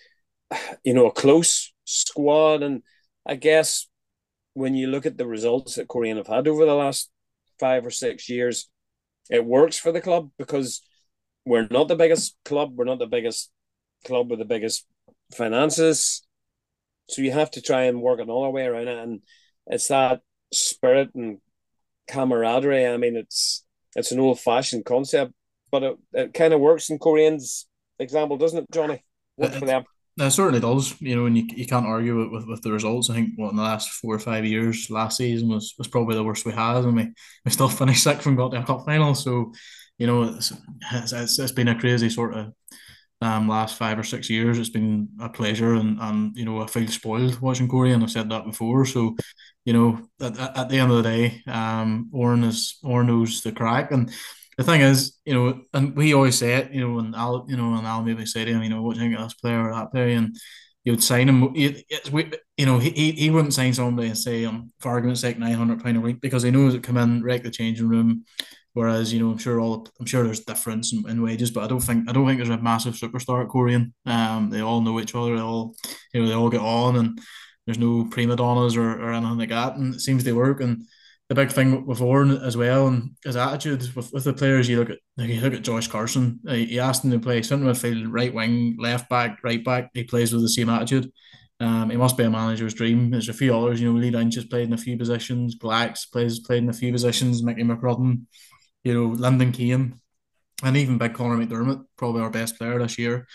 you know, a close squad. And I guess when you look at the results that Coleraine have had over the last five or six years, it works for the club, because we're not the biggest club, we're not the biggest club with the biggest finances. So you have to try and work another way around it, and it's that spirit and camaraderie. I mean, it's it's an old-fashioned concept, but it, it kind of works in Coleraine's example, doesn't it, Johnny? Works it, for them. It certainly does, you know, and you, you can't argue with, with, with the results. I think what in the last four or five years, last season was, was probably the worst we had, and we, we still finished sixth and got to a cup final. So, you know, it's, it's, it's been a crazy sort of Um, last five or six years. It's been a pleasure, and, and you know, I feel spoiled watching Corey, and I've said that before. So, you know, at, at the end of the day, um, Oran is Oran knows the crack, and the thing is, you know, and we always say it, you know, and I'll, you know, and I'll maybe say to him, you know, what do you think of this player or that player, and you would sign him. It, it's we, you know, he he wouldn't sign somebody and say, um, for argument's sake, nine hundred pound a week, because he knows it come in, wreck the changing room. Whereas, you know, I'm sure all I'm sure there's difference in, in wages, but I don't think I don't think there's a massive superstar at Coleraine. Um, they all know each other. They all, you know, they all get on, and there's no prima donnas or, or anything like that. And it seems to work. And the big thing with Oran as well, and his attitude with, with the players, you look at like you look at Josh Carson. Uh, you asked him to play centre midfield, right wing, left back, right back. He plays with the same attitude. Um, he must be a manager's dream. There's a few others, you know, Lee Lynch has played in a few positions. Blacks plays played in a few positions. Mickey McRudden. You know, Lyndon Kane, and even big Conor McDermott, probably our best player this year.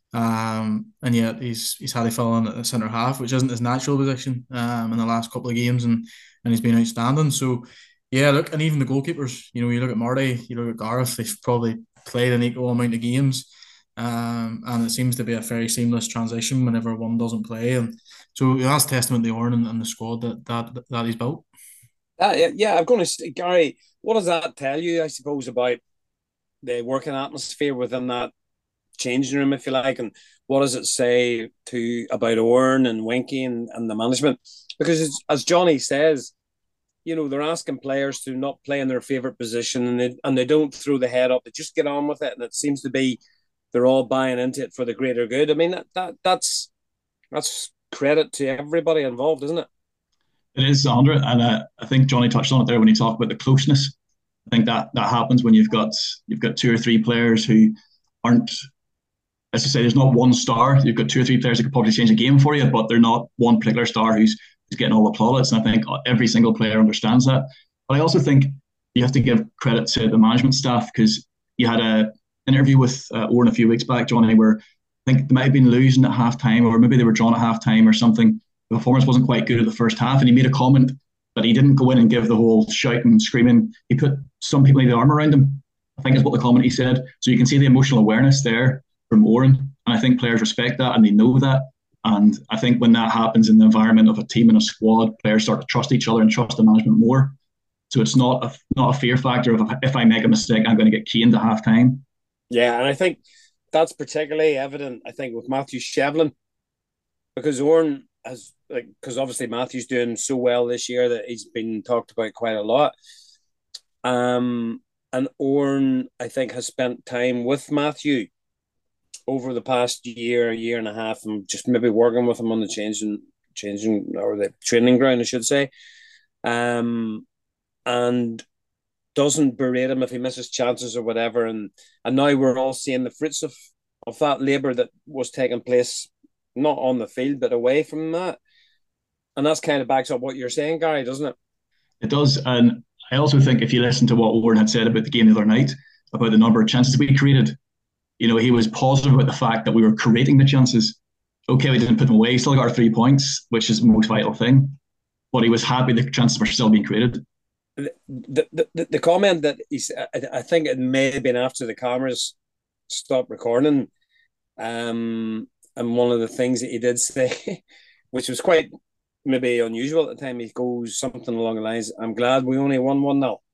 Um, and yet he's he's had to fill in at the centre half, which isn't his natural position um, in the last couple of games, and and he's been outstanding. So, yeah, look, and even the goalkeepers, you know, you look at Marty, you look at Gareth, they've probably played an equal amount of games, um, and it seems to be a very seamless transition whenever one doesn't play. And so that's testament to Oran and, and the squad that, that, that he's built. Uh, yeah, yeah, I'm going to say, Gary, what does that tell you, I suppose, about the working atmosphere within that changing room, if you like, and what does it say to about Oran and Winky and, and the management? Because it's, as Johnny says, you know, they're asking players to not play in their favourite position, and they, and they don't throw the head up, they just get on with it, and it seems to be they're all buying into it for the greater good. I mean, that, that that's that's credit to everybody involved, isn't it? It is, Andra, and uh, I think Johnny touched on it there when he talked about the closeness. I think that that happens when you've got you've got two or three players who aren't, as you say, there's not one star. You've got two or three players that could probably change a game for you, but they're not one particular star who's, who's getting all the plaudits. And I think every single player understands that. But I also think you have to give credit to the management staff, because you had a interview with uh, Oran a few weeks back, Johnny, where I think they might have been losing at half time, or maybe they were drawn at half time or something. The performance wasn't quite good at the first half, and he made a comment that he didn't go in and give the whole shouting and screaming. He put some people in the arm around him, I think is what the comment he said. So you can see the emotional awareness there from Oran, and I think players respect that and they know that. And I think when that happens in the environment of a team and a squad, players start to trust each other and trust the management more. So it's not a not a fear factor of if I make a mistake, I'm going to get caned at half time. Yeah, and I think that's particularly evident, I think, with Matthew Shevlin, because Oran has, like, because obviously Matthew's doing so well this year that he's been talked about quite a lot. Um, and Oran, I think, has spent time with Matthew over the past year, year and a half, and just maybe working with him on the changing, changing or the training ground, I should say. Um, and doesn't berate him if he misses chances or whatever. And and now we're all seeing the fruits of, of that labour that was taking place, not on the field, but away from that. And that's kind of backs up what you're saying, Gary, doesn't it? It does. And I also think if you listen to what Oran had said about the game the other night, about the number of chances we created, you know, he was positive about the fact that we were creating the chances. Okay, we didn't put them away, still got our three points, which is the most vital thing. But he was happy the chances were still being created. The, the, the, the comment that he's, I, I think it may have been after the cameras stopped recording. Um, and one of the things that he did say, which was quite maybe unusual at the time, he goes something along the lines, I'm glad we only won one nil.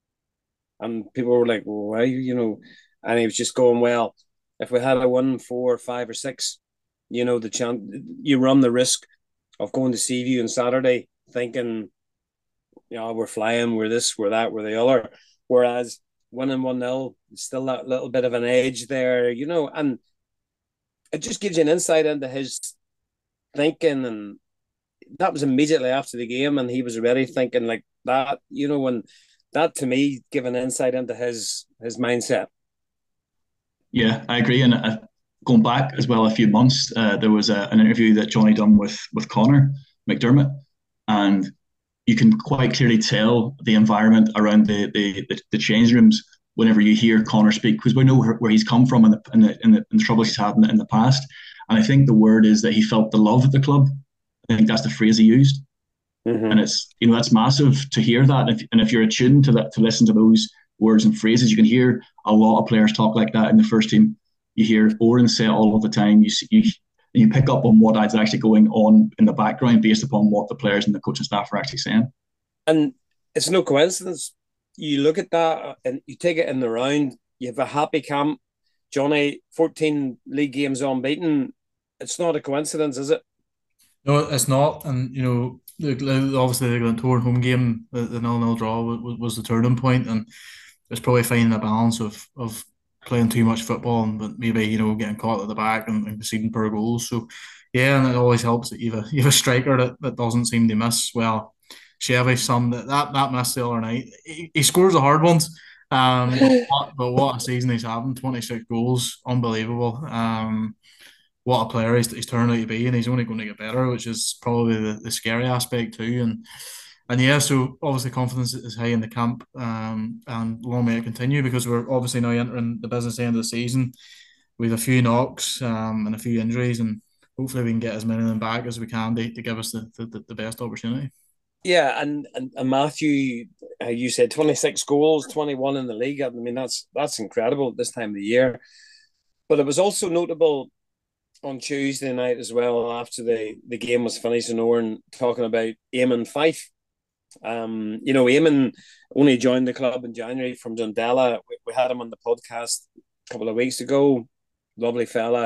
And people were like, well, why, you know, and he was just going, well, if we had a one, four, five, or six, you know, the chance you run the risk of going to Seaview on Saturday thinking, you know, we're flying, we're this, we're that, we're the other. Whereas winning one nil, still that little bit of an edge there, you know, and it just gives you an insight into his thinking. And that was immediately after the game, and he was already thinking like that, you know, and that to me gave an insight into his his mindset. Yeah, I agree. And uh, going back as well a few months, uh, there was a, an interview that Johnny done with with Connor McDermott, and you can quite clearly tell the environment around the the, the, the change rooms whenever you hear Connor speak, because we know where, where he's come from and the, in the, in the, in the troubles he's had in the, in the past. And I think the word is that he felt the love of the club. I think that's the phrase he used. Mm-hmm. And it's, you know, that's massive to hear that. And if, and if you're attuned to that, to listen to those words and phrases, you can hear a lot of players talk like that in the first team. You hear Oran say it all of the time. You see, you, you pick up on what is actually going on in the background based upon what the players and the coaching staff are actually saying. And it's no coincidence. You look at that and you take it in the round, you have a happy camp. Johnny, fourteen league games unbeaten. It's not a coincidence, is it? No, it's not. And, you know, obviously the Glentoran home game, the, the nil nil draw was, was the turning point, and it's probably finding a balance of of playing too much football, but maybe, you know, getting caught at the back and, and conceding poor goals. So, yeah, and it always helps that you have a, you have a striker that, that doesn't seem to miss. Well, Chevy, some that, that that miss the other night. He, he scores the hard ones, um, but, but what a season he's having! twenty-six goals, unbelievable. Um, what a player he's, he's turned out to be, and he's only going to get better, which is probably the, the scary aspect too. And and yeah, so obviously confidence is high in the camp, um, and long may it continue, because we're obviously now entering the business end of the season with a few knocks um, and a few injuries, and hopefully we can get as many of them back as we can to, to give us the, the, the best opportunity. Yeah, and, and, and Matthew, uh, you said twenty-six goals, twenty-one in the league. I mean, that's that's incredible at this time of the year. But it was also notable on Tuesday night as well, after the, the game was finished, and Oran talking about Eamon Fife. Um, you know, Eamon only joined the club in January from Dundela. We, we had him on the podcast a couple of weeks ago. Lovely fella.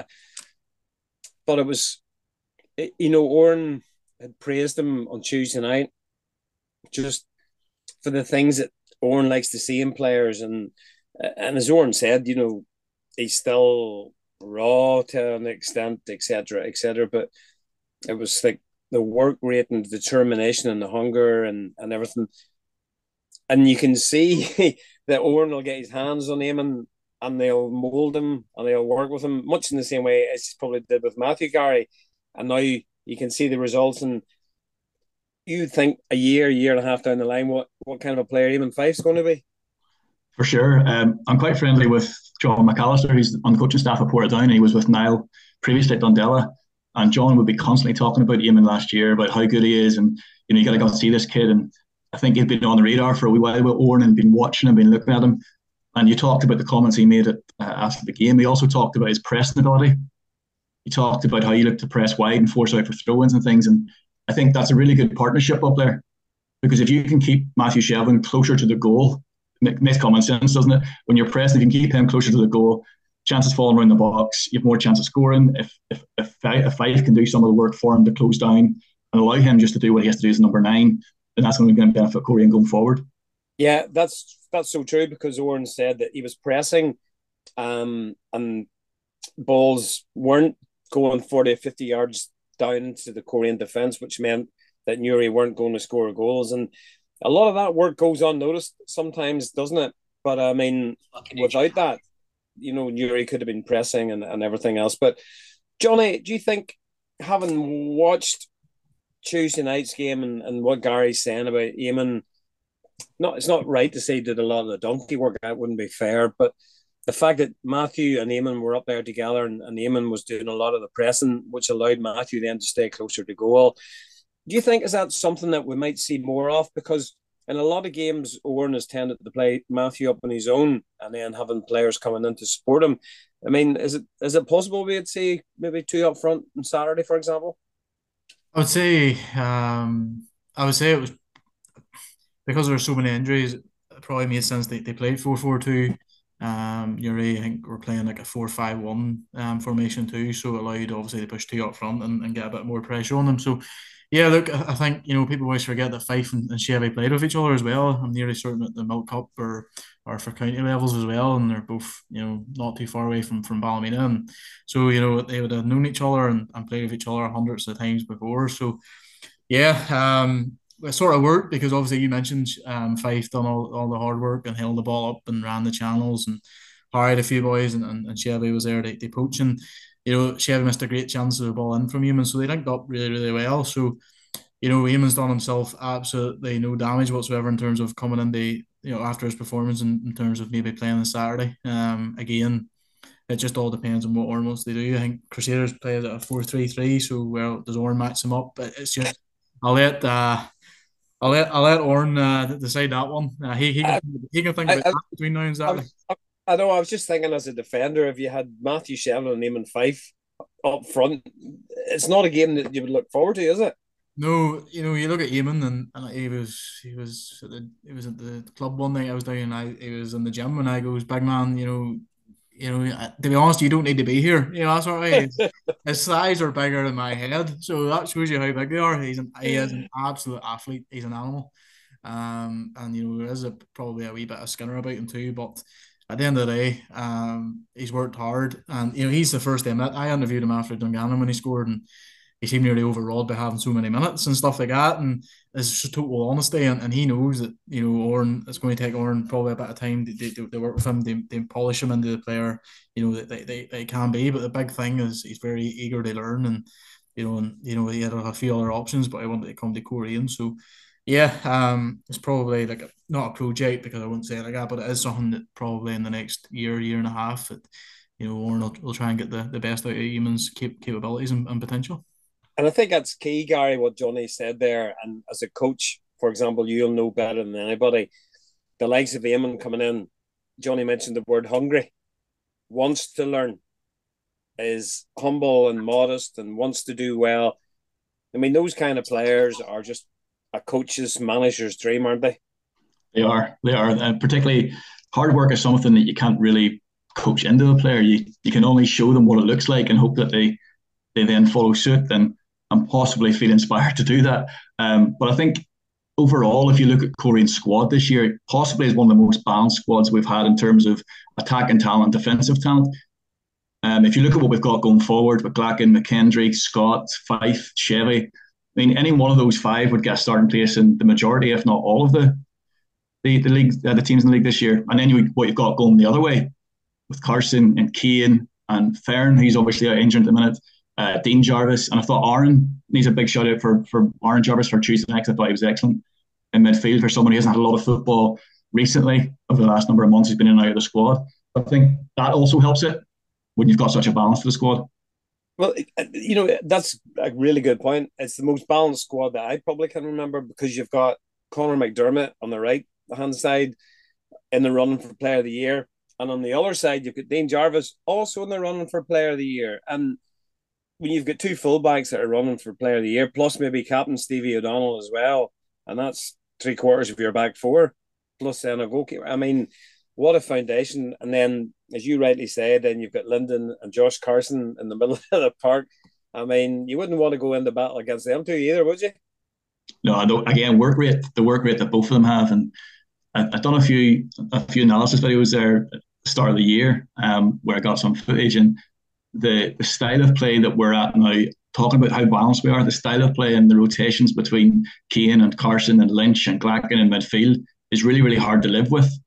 But it was, you know, Oran had praised him on Tuesday night just for the things that Oran likes to see in players. And and as Oran said, you know, he's still raw to an extent, et cetera, et cetera. But it was like the work rate and the determination and the hunger and, and everything. And you can see that Oran will get his hands on him, and, and they'll mould him and they'll work with him much in the same way as he probably did with Matthew, Gary. And now you, you can see the results, and you think a year, year and a half down the line, what, what kind of a player Eamon Fife's going to be? For sure. Um, I'm quite friendly with John McAllister, who's on the coaching staff at Portadown. He was with Niall previously at Dundela, and John would be constantly talking about Eamon last year, about how good he is, and you know you got to go and see this kid. And I think he'd been on the radar for a wee while with Oran and been watching and been looking at him. And you talked about the comments he made at, uh, after the game. He also talked about his pressing ability. He talked about how he looked to press wide and force out for throw-ins and things. And I think that's a really good partnership up there, because if you can keep Matthew Shevlin closer to the goal, it makes common sense, doesn't it? When you're pressing, if you can keep him closer to the goal, chances falling around the box, you have more chance of scoring. If if if if Fife can do some of the work for him to close down and allow him just to do what he has to do as number nine, then that's going to benefit Korean going forward. Yeah, that's that's so true, because Oran said that he was pressing, um, and balls weren't going forty or fifty yards down into the Korean defence, which meant that Newry weren't going to score goals. And a lot of that work goes unnoticed sometimes, doesn't it? But I mean, without that, you know, Newry could have been pressing and, and everything else. But Johnny, do you think, having watched Tuesday night's game and, and what Gary's saying about Eamon, not it's not right to say he did a lot of the donkey work, that wouldn't be fair, but the fact that Matthew and Eamon were up there together, and, and Eamon was doing a lot of the pressing, which allowed Matthew then to stay closer to goal. Do you think, is that something that we might see more of? Because in a lot of games, Oran has tended to play Matthew up on his own and then having players coming in to support him. I mean, is it is it possible we'd see maybe two up front on Saturday, for example? I would say, um, I would say it was because there were so many injuries. It probably made sense that they played four four two. Um, Newry, I think, we're playing like a four five one um, formation too, so it allowed obviously to push two up front and, and get a bit more pressure on them. So, yeah, look, I think, you know, people always forget that Fife and, and Chevy played with each other as well. I'm nearly certain that the Milk Cup or, or for county levels as well, and they're both, you know, not too far away from, from Ballymena. And so, you know, they would have known each other and, and played with each other hundreds of times before. So, yeah, um, it sort of worked because obviously you mentioned um, Fife done all, all the hard work and held the ball up and ran the channels and hired a few boys, and, and, and Chevy was there to, to poach. And, you know, Chevy missed a great chance of the ball in from Eamon, so they linked up really, really well. So, you know, Eamon's done himself absolutely no damage whatsoever in terms of coming in the, you know, after his performance in, in terms of maybe playing on Saturday. Um, again, it just all depends on what Oran wants to do. I think Crusaders play at a four three three, so well, does Oran match them up? But it's just, I'll let uh, I'll let I'll let Oran uh, decide that one. Uh, he he can, he can think about I, I, that between now and Saturday. I, I know. I was just thinking, as a defender, if you had Matthew Shevlin and Eamon Fife up front, it's not a game that you would look forward to, is it? No, you know, you look at Eamon and, and he was he was at the he was at the club one night I was down and I he was in the gym and I goes, big man, you know, you know, to be honest, you don't need to be here. You know, that's what I his, his size are bigger than my head. So that shows you how big they are. He's an he is an absolute athlete. He's an animal. Um and you know, there is a probably a wee bit of Skinner about him too, but at the end of the day, um, he's worked hard, and you know he's the first to admit. I interviewed him after Dungannon when he scored, and he seemed nearly overawed by having so many minutes and stuff like that. And it's just total honesty, and, and he knows that, you know, Oran, it's going to take Oran probably a bit of time to, to, to work with him, to, to polish him into the player, you know, that they, they, they can be. But the big thing is he's very eager to learn, and you know, and you know he had a few other options, but I wanted to come to Korean, so. Yeah, um, it's probably like a, not a project because I wouldn't say it like that, but it is something that probably in the next year, year and a half, that, you know, Oran will, will try and get the, the best out of Eamon's cap- capabilities and, and potential. And I think that's key, Gary, what Johnny said there. And as a coach, for example, you'll know better than anybody. The likes of Eamon coming in, Johnny mentioned the word hungry, wants to learn, is humble and modest and wants to do well. I mean, those kind of players are just a coach's, manager's dream, aren't they? They are. They are. And particularly, hard work is something that you can't really coach into a player. You you can only show them what it looks like and hope that they they then follow suit and, and possibly feel inspired to do that. Um, but I think overall, if you look at Korean's squad this year, it possibly is one of the most balanced squads we've had in terms of attacking talent, defensive talent. Um, if you look at what we've got going forward with Glacken, McKendry, Scott, Fife, Chevy, I mean, any one of those five would get a starting place in the majority, if not all of the the the league, uh, the teams in the league this year. And then you, what you've got going the other way with Carson and Keane and Fern, who's obviously out injured at the minute, uh, Dean Jarvis, and I thought Aaron needs a big shout out for for Aaron Jarvis for Tuesday night. I thought he was excellent in midfield for someone who hasn't had a lot of football recently over the last number of months. He's been in and out of the squad. I think that also helps it when you've got such a balance to the squad. Well, you know, that's a really good point. It's the most balanced squad that I probably can remember because you've got Conor McDermott on the right hand side in the running for Player of the Year. And on the other side, you've got Dean Jarvis also in the running for Player of the Year. And when you've got two fullbacks that are running for Player of the Year, plus maybe Captain Stevie O'Donnell as well, and that's three quarters of your back four, plus then a goalkeeper. I mean, what a foundation. And then, as you rightly said, then you've got Lyndon and Josh Carson in the middle of the park. I mean, you wouldn't want to go into battle against them two either, would you? No, I don't. Again, work rate, the work rate that both of them have, and I, I've done a few a few analysis videos there at the start of the year, um, where I got some footage, and the, the style of play that we're at now, talking about how balanced we are, the style of play and the rotations between Kane and Carson and Lynch and Glacken in midfield is really, really hard to live with.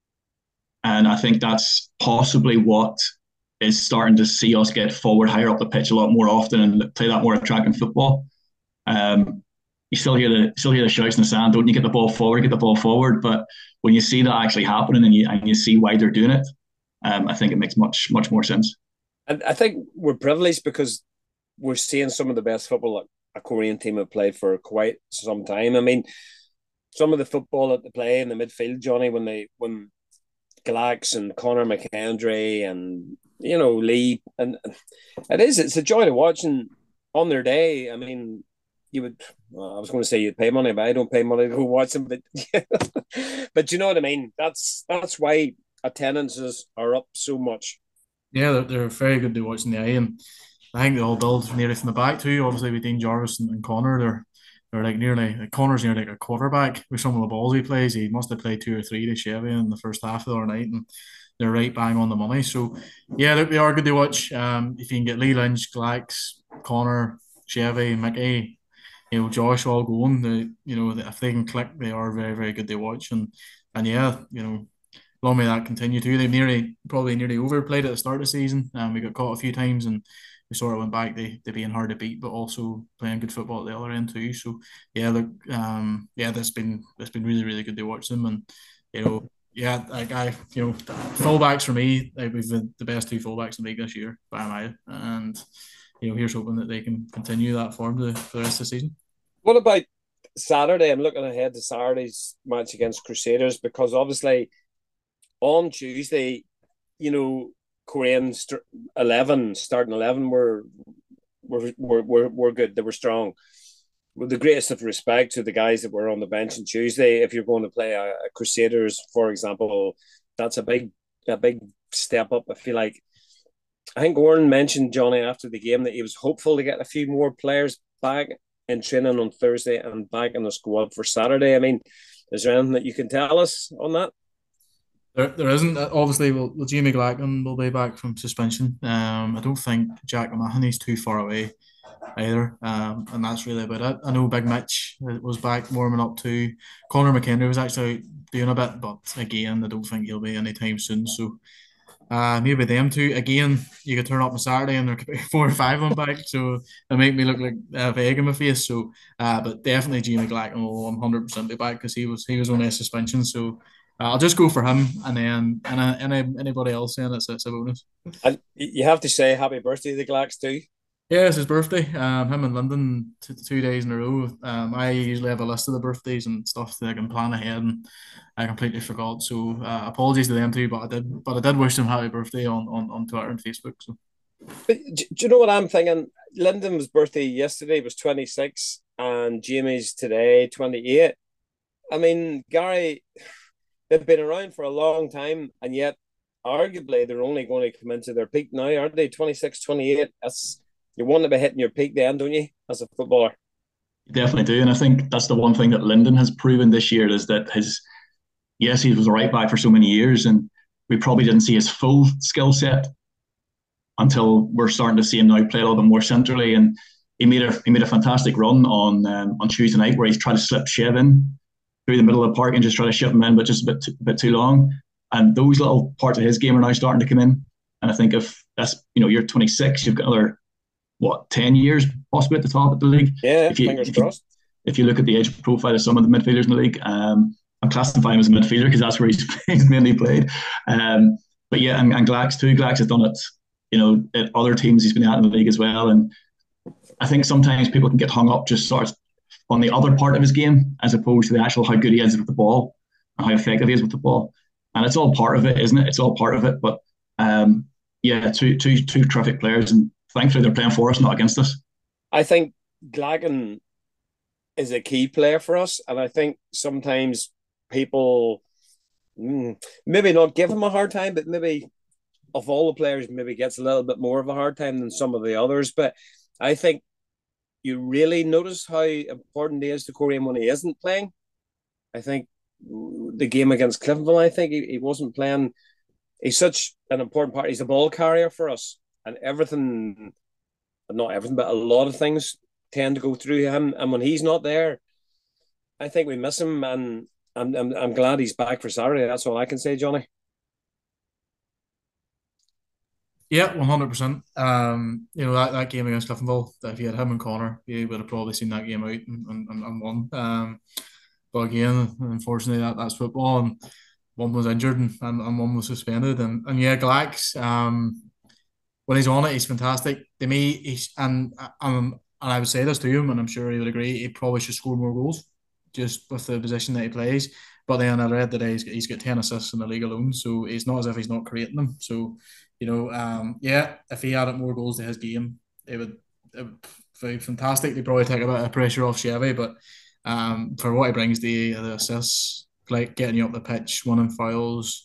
And I think that's possibly what is starting to see us get forward higher up the pitch a lot more often and play that more attacking football. Um, you still hear the still hear the shouts in the sand, don't you? Get the ball forward, get the ball forward. But when you see that actually happening and you and you see why they're doing it, um, I think it makes much much more sense. And I think we're privileged because we're seeing some of the best football that a Korean team have played for quite some time. I mean, some of the football that they play in the midfield, Johnny, when they when Glax and Connor McKendry and you know Lee, and it is it's a joy to watch. And on their day, I mean, you would well, I was going to say you'd pay money, but I don't pay money to go watch them. But but you know what I mean. That's that's why attendances are up so much. Yeah, they're, they're very good to watch in the eye, and I think they all build nearly from the back too. Obviously, with Dean Jarvis and, and Connor, they're they're like nearly like Connor's nearly like a quarterback with some of the balls he plays. He must have played two or three to Chevy in the first half of the other night, and they're right bang on the money. So yeah, they, they are good to watch. Um, if you can get Lee Lynch, Glax, Connor, Chevy, Mickey, you know, Josh all going, the you know if they can click, they are very very good to watch. And and yeah, you know. Long may that continue too. They've nearly probably nearly overplayed at the start of the season. Um, we got caught a few times and we sort of went back to, to being hard to beat, but also playing good football at the other end too. So yeah, look, um, yeah, that's been that's been really really good to watch them, and you know, yeah, like I, you know, fullbacks for me, like we've been the best two fullbacks in the league this year by a mile, and you know, here's hoping that they can continue that form the, for the rest of the season. What about Saturday? I'm looking ahead to Saturday's match against Crusaders because obviously on Tuesday, you know, Korean st- eleven, starting eleven were, were, were, were, were good. They were strong. With the greatest of respect to the guys that were on the bench on Tuesday, if you're going to play a, a Crusaders, for example, that's a big a big step up. I feel like, I think Oren mentioned, Johnny, after the game that he was hopeful to get a few more players back in training on Thursday and back in the squad for Saturday. I mean, is there anything that you can tell us on that? There, there isn't. Obviously, well, well Jamie Glacken will be back from suspension. Um, I don't think Jack O'Mahony's too far away either. Um, and that's really about it. I know Big Mitch was back warming up too. Conor McKendry was actually doing a bit, but again, I don't think he'll be anytime soon. So uh, maybe them two. Again, you could turn up on Saturday and there could be four or five of them back. So it make me look like a egg in my face. So, uh, but definitely Jamie Glacken will one hundred percent be back because he was he was on a suspension. So. I'll just go for him, and then and any anybody else, then it's, it's a bonus. And you have to say happy birthday to the Glacks too. Yeah, it's his birthday. Um, him in London t- two days in a row. Um, I usually have a list of the birthdays and stuff that I can plan ahead, and I completely forgot. So uh, apologies to them too, but I did. But I did wish them happy birthday on, on, on Twitter and Facebook. So, but do, do you know what I'm thinking? Lyndon's birthday yesterday was twenty-six, and Jamie's today twenty-eight. I mean, Gary. They've been around for a long time, and yet arguably they're only going to come into their peak now, aren't they? twenty-six, twenty-eight. That's, you want to be hitting your peak then, don't you, as a footballer? You definitely do. And I think that's the one thing that Lyndon has proven this year is that his, yes, he was a right back for so many years, and we probably didn't see his full skill set until we're starting to see him now play a little bit more centrally. And he made a he made a fantastic run on um, on Tuesday night where he's tried to slip Chev in through the middle of the park and just try to ship him in, but just a bit too, a bit too long. And those little parts of his game are now starting to come in. And I think if that's, you know, you're twenty-six, you've got another, what, ten years possibly at the top of the league. Yeah, if you, fingers if you, crossed. If you look at the age profile of some of the midfielders in the league, um, I'm classifying him as a midfielder because that's where he's, he's mainly played. Um, but yeah, and, and Glax too. Glax has done it you know, at other teams he's been at in the league as well. And I think sometimes people can get hung up just sort of on the other part of his game as opposed to the actual how good he is with the ball and how effective he is with the ball. And it's all part of it, isn't it? It's all part of it. But um, yeah, two, two, two terrific players, and thankfully they're playing for us, not against us. I think Glagan is a key player for us, and I think sometimes people mm, maybe not give him a hard time, but maybe of all the players, maybe gets a little bit more of a hard time than some of the others. But I think you really notice how important he is to Korean when he isn't playing. I think the game against Cliftonville, I think he, he wasn't playing. He's such an important part. He's a ball carrier for us, and everything, not everything, but a lot of things tend to go through him. And when he's not there, I think we miss him. And I'm I'm, I'm glad he's back for Saturday. That's all I can say, Johnny. Yeah, one hundred percent. Um, you know, that, that game against Cliftonville, if you had him and Connor, you would have probably seen that game out and, and, and won. Um, but again, unfortunately, that, that's football, and one was injured and, and, and one was suspended. And, and yeah, Glax, um, when he's on it, he's fantastic. To me, he's, and, and, and I would say this to him, and I'm sure he would agree, he probably should score more goals just with the position that he plays. But then I read today he's got, he's got ten assists in the league alone, so it's not as if he's not creating them. So, you know, um, yeah, if he added more goals to his game, it would, it would be fantastic. He'd probably take a bit of pressure off Chevy, but um, for what he brings, the, the assists, like getting you up the pitch, winning fouls,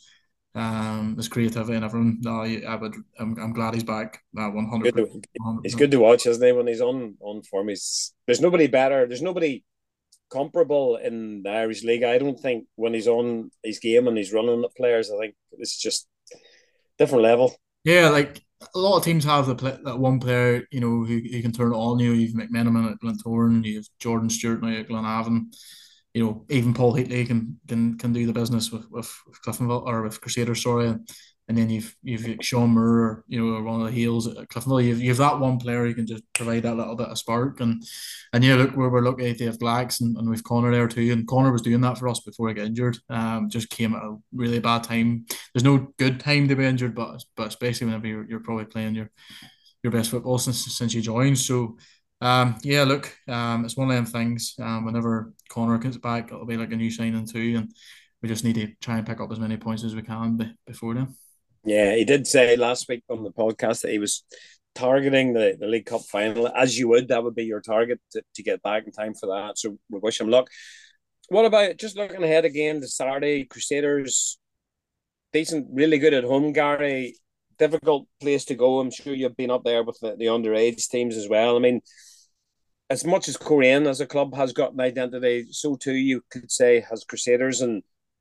um, his creativity and everything. No, I would. I'm, I'm glad he's back. Uh, one hundred percent. It's good to watch, isn't he? When he's on on form, he's there's nobody better. There's nobody comparable in the Irish League. I don't think when he's on his game and he's running at players, I think it's just different level. Yeah, like a lot of teams have the play, that one player, you know, who, who can turn it on. You know, you've McMenamin at Glentoran, you have Jordan Stewart now at Glenavon. You know, even Paul Heatley can can can do the business with with, with Cliftonville or with Crusaders, sorry. And then you've you've Sean Moore, you know, one of the heels at Cliftonville. You've you've that one player who can just provide that little bit of spark. And and yeah, look, we're, we're lucky to have Glax and, and we've Connor there too. And Connor was doing that for us before he got injured. Um, just came at a really bad time. There's no good time to be injured, but but especially whenever you're, you're probably playing your your best football since since you joined. So um, yeah, look, um, it's one of them things. Um, whenever Connor gets back, it'll be like a new signing too, and we just need to try and pick up as many points as we can be, before then. Yeah, he did say last week on the podcast that he was targeting the, the League Cup final. As you would, that would be your target to, to get back in time for that. So we wish him luck. What about just looking ahead again to Saturday? Crusaders, decent, really good at home, Gary. Difficult place to go. I'm sure you've been up there with the, the underage teams as well. I mean, as much as Korean as a club has got an identity, so too you could say has Crusaders, and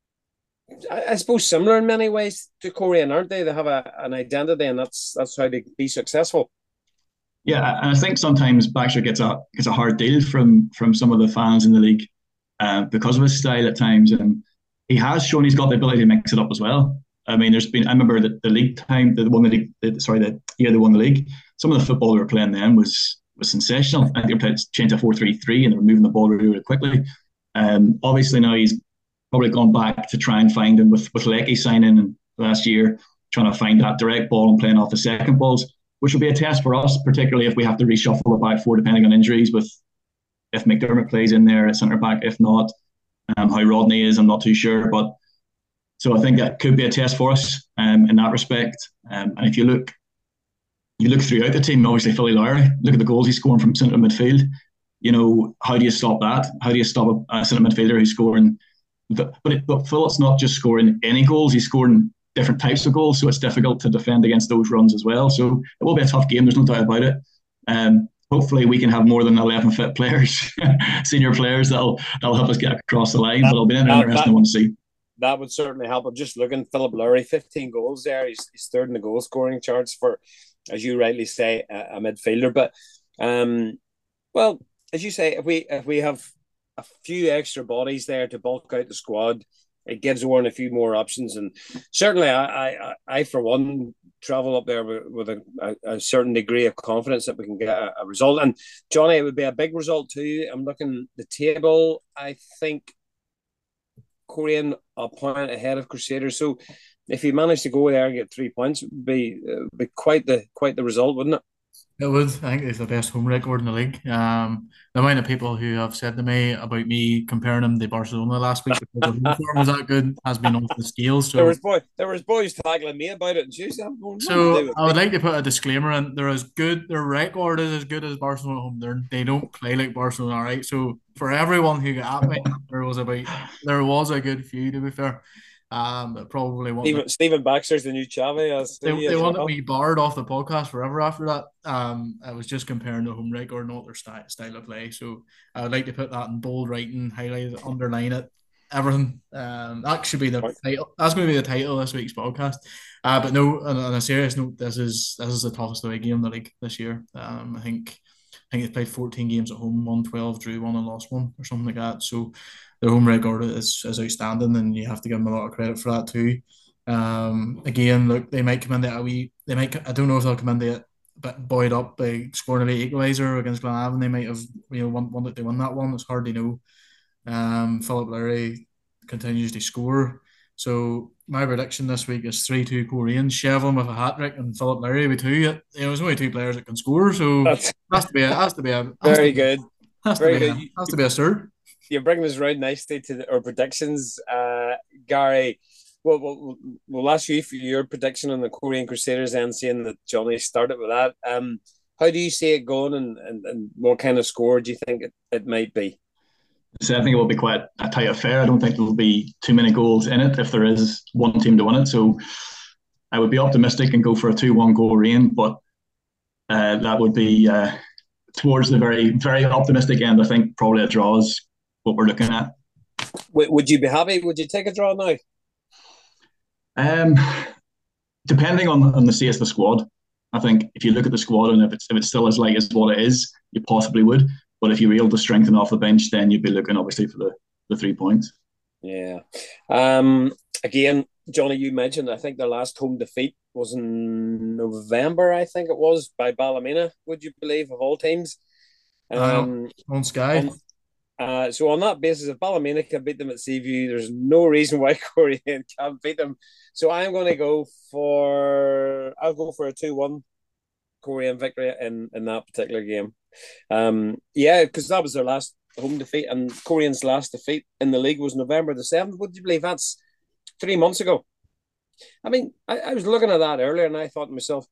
I, I suppose similar in many ways to Korean, aren't they? They have a, an identity, and that's that's how they be successful. Yeah, and I think sometimes Baxter gets a gets a hard deal from from some of the fans in the league uh, because of his style at times, and he has shown he's got the ability to mix it up as well. I mean, there's been I remember that the league time, the one the league, the, sorry, the year they won the league. Some of the football they were playing then was was sensational. I think they were playing change to four three three, and they were moving the ball really, really quickly. Um, obviously now he's probably gone back to try and find him with with Lecky signing in last year, trying to find that direct ball and playing off the second balls, which will be a test for us, particularly if we have to reshuffle the back four depending on injuries. With if McDermott plays in there at centre back, if not, um, how Rodney is, I'm not too sure. But so I think that could be a test for us um, in that respect. Um, and if you look, you look throughout the team, obviously Philly Lowry, look at the goals he's scoring from centre midfield. You know, how do you stop that? How do you stop a, a centre midfielder who's scoring? But it, but Philip's not just scoring any goals; he's scoring different types of goals. So it's difficult to defend against those runs as well. So it will be a tough game. There's no doubt about it. Um, hopefully, we can have more than eleven fit players, senior players that'll that'll help us get across the line. That, but it'll be an interesting one to see. That would certainly help. I'm just looking, Philip Lowry, fifteen goals there. He's, he's third in the goal scoring charts for, as you rightly say, a, a midfielder. But, um, well, as you say, if we if we have a few extra bodies there to bulk out the squad, it gives Warren a few more options. And certainly, I, I, I for one, travel up there with, with a, a, a certain degree of confidence that we can get a, a result. And Johnny, it would be a big result too. I'm looking the table. I think Korean a point ahead of Crusaders. So if you managed to go there and get three points, it would be, it would be quite the quite the result, wouldn't it? It would. I think it's the best home record in the league. Um, the amount of people who have said to me about me comparing him to Barcelona last week because the home form was that good has been off the scale. There So, was boy, there was boys tackling me about it, and Tuesday. I'm going, nothing to do so with I would me. like to put a disclaimer in. They're as good. Their record is as good as Barcelona at home. They're, they don't play like Barcelona, right? So for everyone who got at me, there was about there was a good few to be fair. Um, but probably wanted Stephen, Stephen Baxter's the new Xavi. I they, see they as wanted well. me barred off the podcast forever after that. Um, I was just comparing the home record, not their style, style of play. So I would like to put that in bold writing, highlight it, underline it, everything. Um, that should be the Right. title. That's going to be the title of this week's podcast. Uh, but no, on, on a serious note, this is this is the toughest away game in the league this year. Um, I think I think they played fourteen games at home, won twelve, drew one, and lost one, or something like that. So their home record is, is outstanding, and you have to give them a lot of credit for that too. Um, again, look, they might come into a wee. They might. I don't know if they'll come into it, but buoyed up by scoring a late equaliser against Glenavon. They might have, you know, wanted to win that one. It's hard to know. Um, Philip Larry continues to score. So my prediction this week is three two Koreans. Shevlin with a hat trick and Philip Larry with two. You know, there's only two players that can score, so That's has to be a has to be a has to very be good. has to Very be a, good. You, has to be a cert. you're bringing us round nicely to the, our predictions, uh, Gary. Well, we'll, we'll ask you for your prediction on the Korean Crusaders and seeing that Johnny started with that. Um, how do you see it going, and, and, and what kind of score do you think it, it might be? So I think it will be quite a tight affair. I don't think there will be too many goals in it if there is one team to win it. So I would be optimistic and go for a two one goal rain, but uh, that would be uh, towards the very, very optimistic end. I think probably a draw is what we're looking at. W- would you be happy? Would you take a draw now? Um, depending on, on the state of the squad, I think if you look at the squad and if it's if it's still as light as what it is, you possibly would. But if you were able to strengthen off the bench, then you'd be looking obviously for the, the three points. Yeah. Um. Again, Johnny, you mentioned I think their last home defeat was in November. I think it was by Ballymena. Would you believe of all teams? Um, Um. on Sky. On, uh. So on that basis, if Ballymena can beat them at Seaview, there's no reason why Korean can't beat them. So I'm going to go for. I'll go for a two one Korean victory in in that particular game. Um, yeah, because that was their last home defeat, and Koreans' last defeat in the league was November the seventh. Would you believe that's three months ago? I mean, I, I was looking at that earlier, and I thought to myself,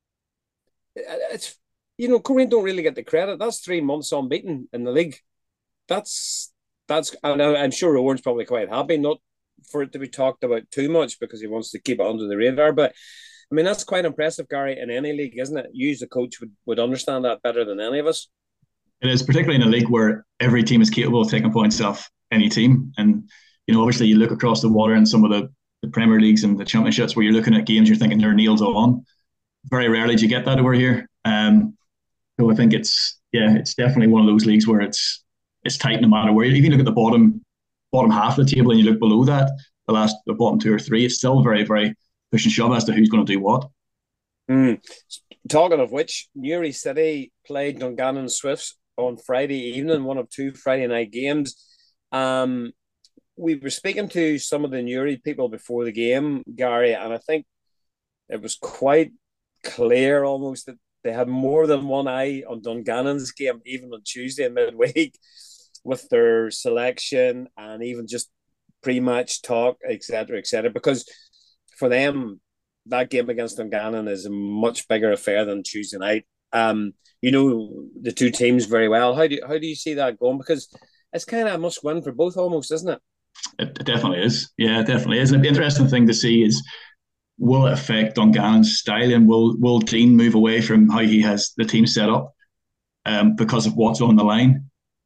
it's you know, Korean don't really get the credit. That's three months unbeaten in the league. That's that's, and I'm sure Owen's probably quite happy not for it to be talked about too much because he wants to keep it under the radar, but. I mean, that's quite impressive, Gary, in any league, isn't it? You, as a coach, would, would understand that better than any of us. It is, particularly in a league where every team is capable of taking points off any team. And, you know, obviously you look across the water in some of the, the Premier Leagues and the Championships where you're looking at games, you're thinking they're nailed on. Very rarely do you get that over here. Um, so I think it's, yeah, it's definitely one of those leagues where it's it's tight no matter where. If you look at the bottom bottom half of the table and you look below that, the last, the bottom two or three, it's still very, very push and shove as to who's going to do what. Mm. Talking of which, Newry City played Dungannon Swifts on Friday evening, one of two Friday night games. Um, we were speaking to some of the Newry people before the game, Gary, and I think it was quite clear almost that they had more than one eye on Dungannon's game, even on Tuesday in midweek, with their selection and even just pre-match talk, et cetera, et cetera, because for them, that game against Dungannon is a much bigger affair than Tuesday night. Um, you know the two teams very well. How do you, how do you see that going? Because it's kind of a must win for both, almost, isn't it? It, it definitely is. Yeah, it definitely is. And the interesting thing to see is, will it affect Dungannon's style, and will will Dean move away from how he has the team set up um, because of what's on the line,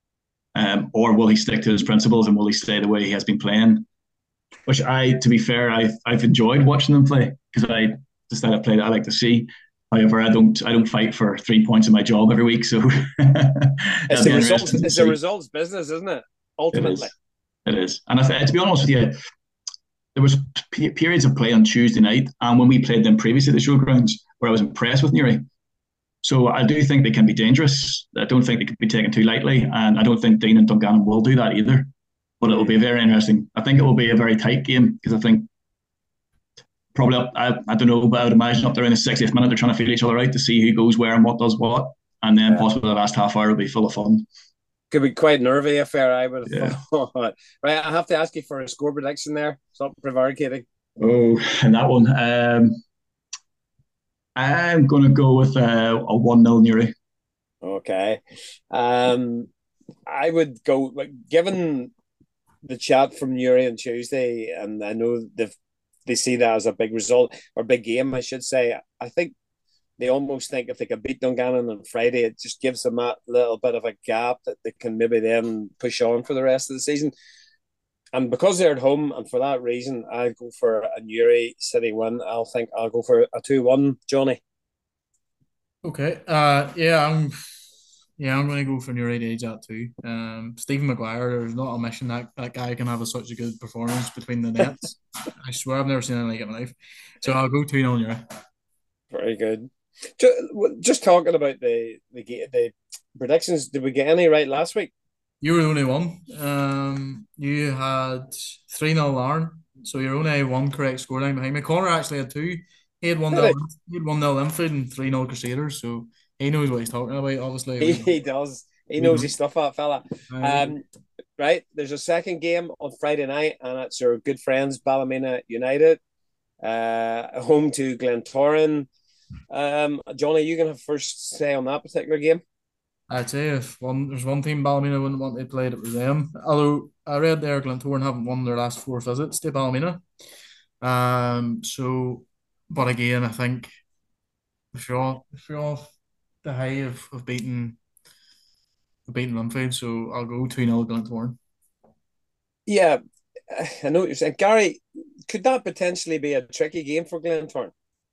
um, or will he stick to his principles and will he stay the way he has been playing? Which I, to be fair, I've I've enjoyed watching them play because I the style of play that I like to see. However, I don't I don't fight for three points in my job every week, so it's the results. It's the results business, isn't it? Ultimately, it is. It is. And I th- to be honest with you, there was p- periods of play on Tuesday night, and when we played them previously at the showgrounds, where I was impressed with Newry. So I do think they can be dangerous. I don't think they can be taken too lightly, and I don't think Dean and Dungannon will do that either. But it will be very interesting. I think it will be a very tight game because I think probably up, I, I don't know, but I would imagine up there in the sixtieth minute they're trying to feel each other out to see who goes where and what does what, and then Yeah. possibly the last half hour will be full of fun. Could be quite nervy affair, I would have Yeah. thought. Right, I have to ask you for a score prediction there. Stop prevaricating. Oh, and that one. Um, I'm going to go with uh, a one nil Newry. Okay. Um, I would go, like, given the chat from Newry on Tuesday, and I know they they see that as a big result, or big game, I should say. I think they almost think if they can beat Dungannon on Friday, it just gives them that little bit of a gap that they can maybe then push on for the rest of the season. And because they're at home, and for that reason, I'll go for a Newry City win. I'll think I'll go for a two one, Johnny. Okay. Uh, yeah, I'm. Yeah, I'm going to go for Newry to age that too. Um, Stephen Maguire, there's not a mission that that guy can have a, such a good performance between the nets. I swear I've never seen anything like it in my life. So I'll go two nil Newry. Very good. Just, just talking about the, the the predictions, did we get any right last week? You were the only one. Um, you had three nil Larne, so you're only one correct scoreline behind me. Connor actually had two. He had one nil. He had one nil Linfield and three nil Crusaders. So he knows what he's talking about. Obviously, he, he does. He knows his stuff, that fella. Um, right. There's a second game on Friday night, and it's our good friends Ballymena United, uh, home to Glentoran. Um, Johnny, you can have first say on that particular game. I'd say if one there's one team Ballymena wouldn't want to play, it was them. Although I read there Glentoran haven't won their last four visits to Ballymena. Um, so, but again, I think if you're off, if you're off the high of, of beating of beating Linfield, so I'll go two nil Glentoran. Yeah, I know what you're saying, Gary. Could that potentially be a tricky game for Glentoran?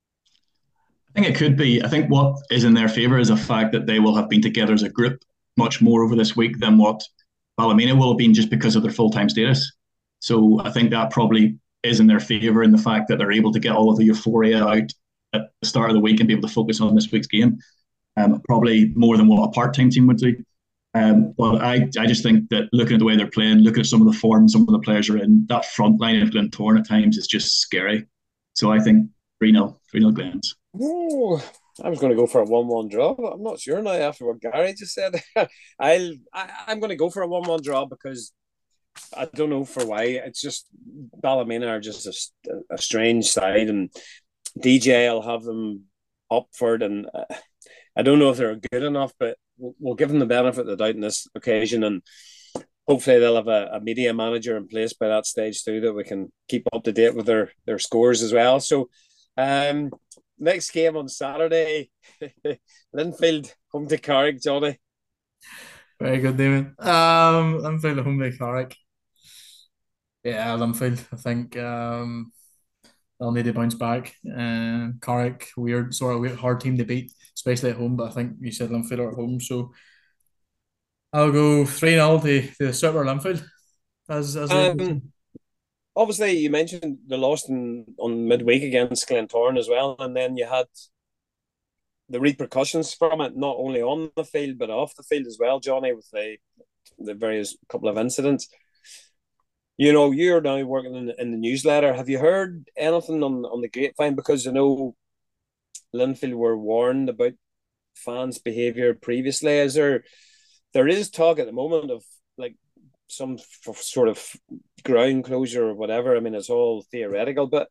I think it could be. I think what is in their favour is the fact that they will have been together as a group much more over this week than what Ballymena will have been, just because of their full-time status. So I think that probably is in their favour, in the fact that they're able to get all of the euphoria out at the start of the week and be able to focus on this week's game. Um, probably more than what a part-time team would do. Um, but I, I just think that looking at the way they're playing, looking at some of the form some of the players are in, that front line of Glentoran at times is just scary. So I think three nil, three nil Glens. Oh, I was going to go for a one one draw, but I'm not sure now after what Gary just said. I'll, I, I'm going to go for a one one draw because I don't know for why. It's just Ballymena are just a, a strange side, and D J will have them up for it, and uh, I don't know if they're good enough, but we'll, we'll give them the benefit of the doubt in this occasion, and hopefully they'll have a, a media manager in place by that stage too, that we can keep up to date with their, their scores as well. So, um, next game on Saturday, Linfield home to Carrick, Johnny. Very good, Damon. Um, Linfield home to Carrick. Yeah, Linfield. I think um, they'll need to bounce back. Um, Carrick, weird, sort of weird, hard team to beat, especially at home. But I think you said Linfield are at home, so I'll go three nil to the Super Linfield. As as um, obviously you mentioned the loss in, on midweek against Glentoran as well, and then you had the repercussions from it, not only on the field but off the field as well, Johnny, with the the various couple of incidents. You know, you're now working in, in the newsletter. Have you heard anything on, on the grapevine? Because I know Linfield were warned about fans' behaviour previously. Is there there is talk at the moment of like some f- sort of ground closure or whatever? I mean, it's all theoretical, but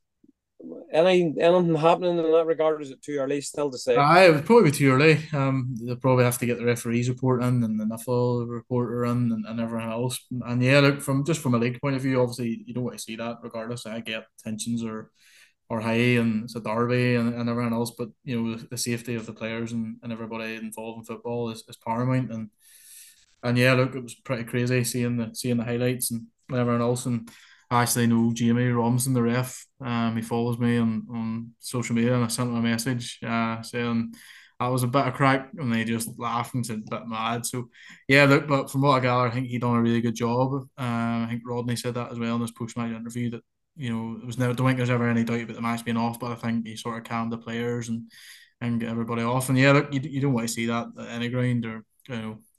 any anything happening in that regard? Or is it too early still to say? I it would probably be too early. Um, they'll probably have to get the referees report in and the N F L reporter in and, and everyone else. And yeah, look, from just from a league point of view, obviously you don't want to see that. Regardless, I get tensions or or high and it's a derby and, and everyone else, but you know the, the safety of the players and, and everybody involved in football is, is paramount. And and yeah, look, it was pretty crazy seeing the seeing the highlights and everyone else. And I actually know Jamie Robinson, the ref. Um, he follows me on, on social media, and I sent him a message uh, saying that was a bit of crack, and they just laughed and said a bit mad. So yeah, look, but from what I gather, I think he done a really good job. Um, I think Rodney said that as well in his post-match interview, that you know it was never. I don't think there's ever any doubt about the match being off, but I think he sort of calmed the players and and get everybody off. And yeah, look, you, you don't want to see that at any ground or you know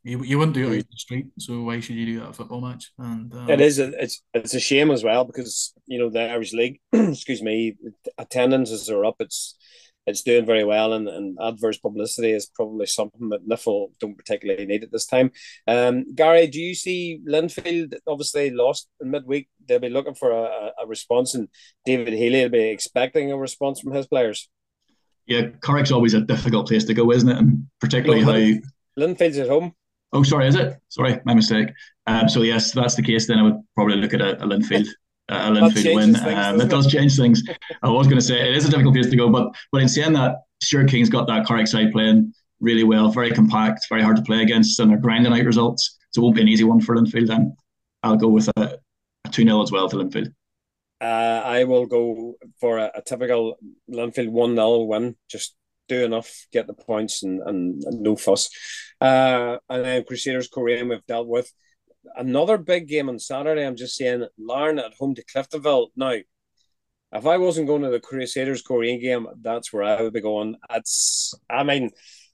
You, you wouldn't do it out in the street, so why should you do that at a football match? And It um, is. It's it's a shame as well because you know the Irish League, excuse me, attendances are up. It's it's doing very well, and, and adverse publicity is probably something that N I F L don't particularly need at this time. Um, Gary, do you see Linfield obviously lost in midweek? They'll be looking for a, a response, and David Healy will be expecting a response from his players. Yeah, Carrick's always a difficult place to go, isn't it? And particularly no, how Linfield's at home. Oh, sorry, is it? Sorry, my mistake. Um, so yes, that's the case. Then I would probably look at a, a Linfield, a Linfield win. Things, um, it does change things. I was going to say it is a difficult place to go, but but in saying that, Stuart King's got that Carrick side playing really well, very compact, very hard to play against, and they're grinding out results. So it won't be an easy one for Linfield. Then I'll go with a, a two nil as well to Linfield. Uh, I will go for a, a typical Linfield one nil win. Just do enough, get the points, and, and, and no fuss. Uh, and then Crusaders Korean we've dealt with. Another big game on Saturday. I'm just saying Larne at home to Cliftonville. Now, if I wasn't going to the Crusaders Korean game, that's where I would be going. It's, I mean,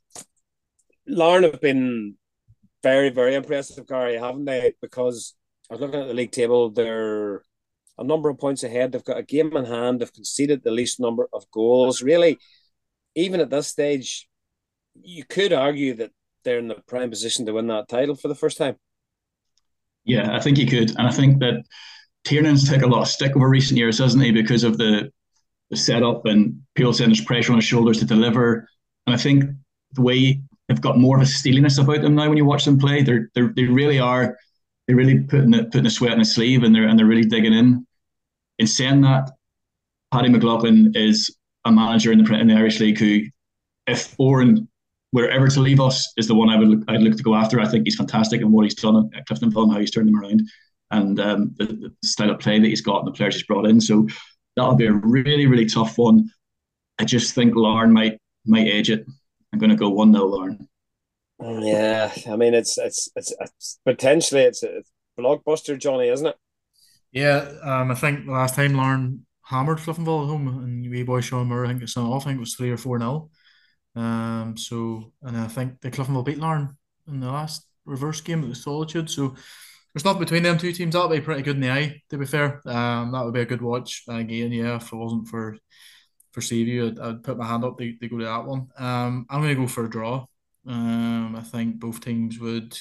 Larne have been very, very impressive, Gary, haven't they? Because I was looking at the league table, they're a number of points ahead. They've got a game in hand. They've conceded the least number of goals. Really, even at this stage, you could argue that they're in the prime position to win that title for the first time. Yeah, I think he could. And I think that Tiernan's taken a lot of stick over recent years, hasn't he, because of the, the setup and people saying there's pressure on his shoulders to deliver. And I think the way they've got more of a steeliness about them now when you watch them play, they're, they're, they really are, they're really putting it, putting a sweat in the sleeve, and they're, and they're really digging in. In saying that, Paddy McLaughlin is a manager in the in the Irish League who, if Oran were ever to leave us, is the one I would look, I'd look to go after. I think he's fantastic in what he's done at Cliftonville and how he's turned them around, and um, the, the style of play that he's got and the players he's brought in. So that'll be a really, really tough one. I just think Larne might might edge it. I'm going to go one nil Larne. Yeah, I mean it's it's it's, it's potentially it's a blockbuster, Johnny, isn't it? Yeah, um, I think the last time Larne hammered Cliftonville at home, and wee boy Sean Moore, I think it's off. I think it was three or four nil. Um, so and I think the Cliftonville beat Larne in the last reverse game at the Solitude. So there's nothing between them two teams. That'll be pretty good in the eye, to be fair. Um, that would be a good watch again. Yeah, if it wasn't for for Seaview, I'd, I'd put my hand up to, to go to that one. Um, I'm going to go for a draw. Um, I think both teams would.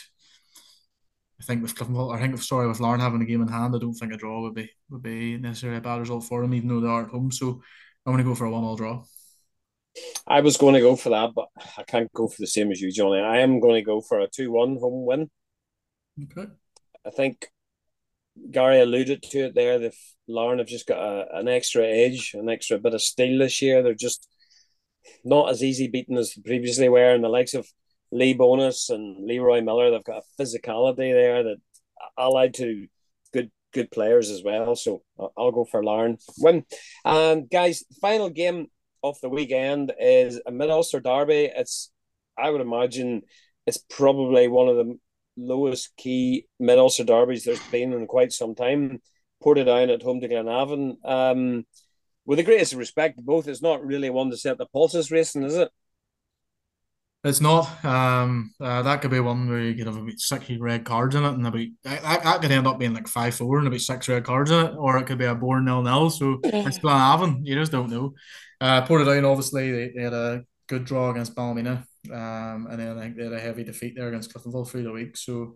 I think with Cliftonville, I think if sorry with Larne having a game in hand, I don't think a draw would be would be necessarily a bad result for them, even though they are at home. So I'm going to go for a one-all draw. I was going to go for that, but I can't go for the same as you, Johnny. I am going to go for a two one home win. Okay. I think Gary alluded to it there. The Larne have just got a, an extra edge, an extra bit of steel this year. They're just not as easy beaten as they previously were, and the likes of Lee Bonus and Leroy Miller, they've got a physicality there that allied to good good players as well. So I'll go for Larne win. And guys, final game of the weekend is a Mid-Ulster derby. It's, I would imagine, it's probably one of the lowest key Mid-Ulster derbies there's been in quite some time. Portadown at home to Glenavon. Um, with the greatest respect to both, it's not really one to set the pulses racing, is it? It's not. Um, uh, that could be one where you could have about sixty red cards in it, and about that, that could end up being like five four and about six red cards in it, or it could be a boring nil nil. So it's Glenavon. You just don't know. Uh, Portadown, obviously, they, they had a good draw against Ballymena, um, and then I think they had a heavy defeat there against Cliftonville through the week. So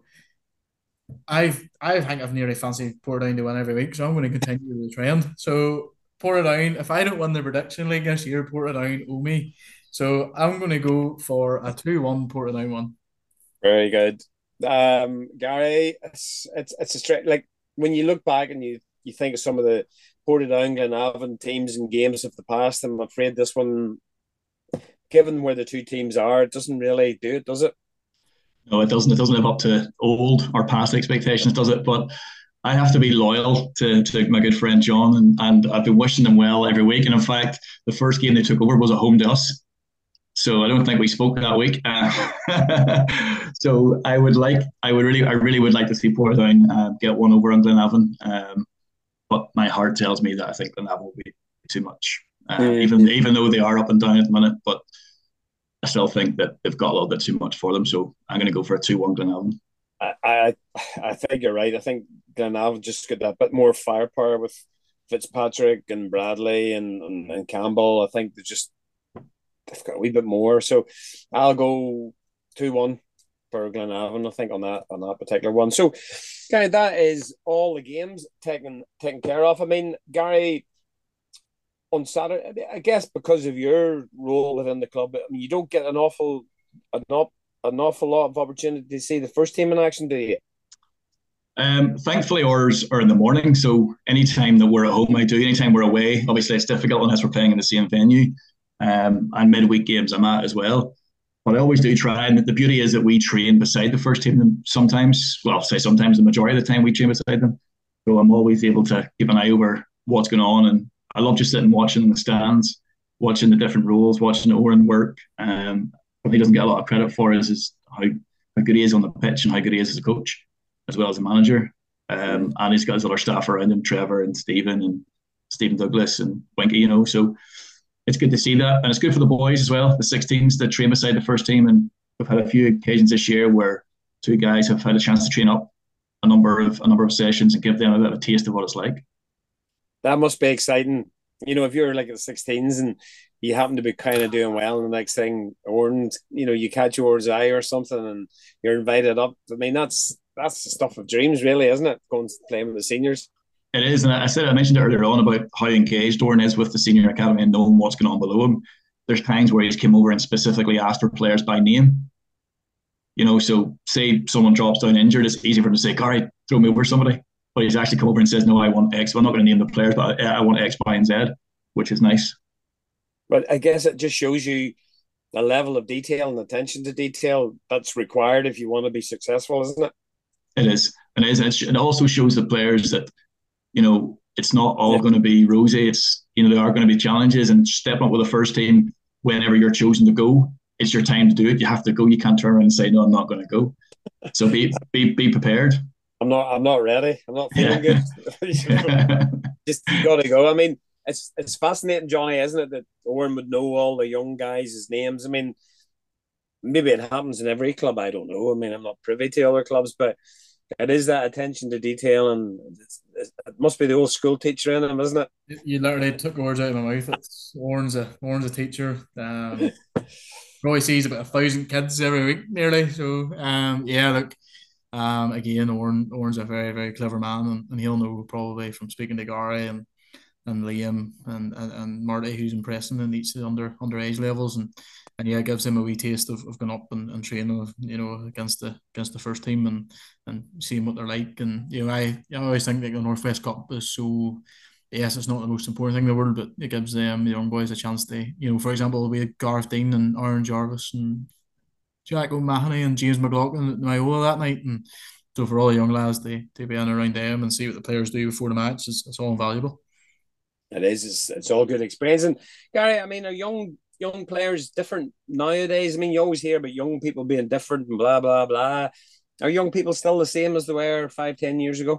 I've I think I've nearly fancied Portadown to win every week, so I'm going to continue the trend. So Portadown, if I don't win the prediction league this year, Portadown owe me. So I'm going to go for a two one Portadown one. Very good. Um, Gary, it's it's it's a straight, like when you look back and you, you think of some of the Portadown, Glenavon teams and games of the past, I'm afraid this one, given where the two teams are, it doesn't really do it, does it? No, it doesn't. It doesn't live up to old or past expectations, does it? But I have to be loyal to, to my good friend John, and, and I've been wishing them well every week. And in fact, the first game they took over was at home to us. So I don't think we spoke that week. Uh, so I would like, I would really, I really would like to see Portadown uh, get one over on Glenavon. Um, but my heart tells me that I think Glenavon will be too much, uh, mm. even even though they are up and down at the minute. But I still think that they've got a little bit too much for them. So I'm going to go for a two one Glenavon. I, I I think you're right. I think Glenavon just got that bit more firepower with Fitzpatrick and Bradley and, and, and Campbell. I think they just they've got a wee bit more. So I'll go two one for Glenavon, I think, on that on that particular one. So Gary, that is all the games taken taken care of. I mean, Gary, on Saturday, I guess because of your role within the club, I mean, you don't get an awful an, an awful lot of opportunity to see the first team in action, do you? Um, thankfully, ours are in the morning, so anytime that we're at home, I do. Anytime we're away, obviously it's difficult unless we're playing in the same venue. Um, and midweek games I'm at as well. But I always do try, and the beauty is that we train beside the first team sometimes. Well, I'll say sometimes, the majority of the time we train beside them. So I'm always able to keep an eye over what's going on, and I love just sitting watching in the stands, watching the different roles, watching Oren work. Um, what he doesn't get a lot of credit for is, is how, how good he is on the pitch and how good he is as a coach, as well as a manager. Um, and he's got his other staff around him, Trevor and Stephen and Stephen Douglas and Winky, you know. So it's good to see that. And it's good for the boys as well, the sixteens that train beside the first team. And we've had a few occasions this year where two guys have had a chance to train up a number of a number of sessions and give them a bit of a taste of what it's like. That must be exciting. You know, if you're like at the sixteens and you happen to be kind of doing well, and the next thing, Orange, you know, you catch Orange's eye or something and you're invited up. I mean, that's that's the stuff of dreams, really, isn't it? Going to play with the seniors. It is. And I said, I mentioned earlier on about how engaged Oren is with the senior academy and knowing what's going on below him. There's times where he's come over and specifically asked for players by name. You know, so say someone drops down injured, it's easy for him to say, Gary, throw me over somebody. But he's actually come over and says, no, I want X. Well, I'm not going to name the players, but I, I want X, Y, and Z, which is nice. But I guess it just shows you the level of detail and attention to detail that's required if you want to be successful, isn't it? It is. And it, is. It also shows the players that, you know, it's not all yeah. going to be rosy. It's, you know, there are going to be challenges, and stepping up with the first team whenever you're chosen to go, it's your time to do it. You have to go. You can't turn around and say, no, I'm not going to go. So be be be prepared. I'm not I'm not ready. I'm not feeling yeah. good. Just got to go. I mean, it's it's fascinating, Johnny, isn't it, that Oren would know all the young guys' names. I mean, maybe it happens in every club. I don't know. I mean, I'm not privy to other clubs, but it is that attention to detail, and it's, it's, it must be the old school teacher in him, isn't it? You literally took words out of my mouth. It's Oren's a Oren's a teacher. Um, probably sees about a thousand kids every week, nearly. So, um, yeah, look. Um, again, Oren, Oren's a very, very clever man, and, and he'll know probably from speaking to Gary and, and Liam and, and, and Marty, who's impressing in each of the under underage levels, and and yeah, it gives him a wee taste of, of going up and, and training, you know, against the against the first team and and seeing what they're like. And you know, I, I always think that the Northwest Cup is so, yes, it's not the most important thing in the world, but it gives them, the young boys, a chance to, you know, for example, we had Gareth Dean and Aaron Jarvis and Jack O'Mahony and James McLaughlin at Myola that night, and so for all the young lads to, to be in around them and see what the players do before the match, it's, it's all invaluable. It is. It's, it's all good experience. And Gary, I mean, are young young players different nowadays? I mean, you always hear about young people being different and blah blah blah. Are young people still the same as they were five, ten years ago?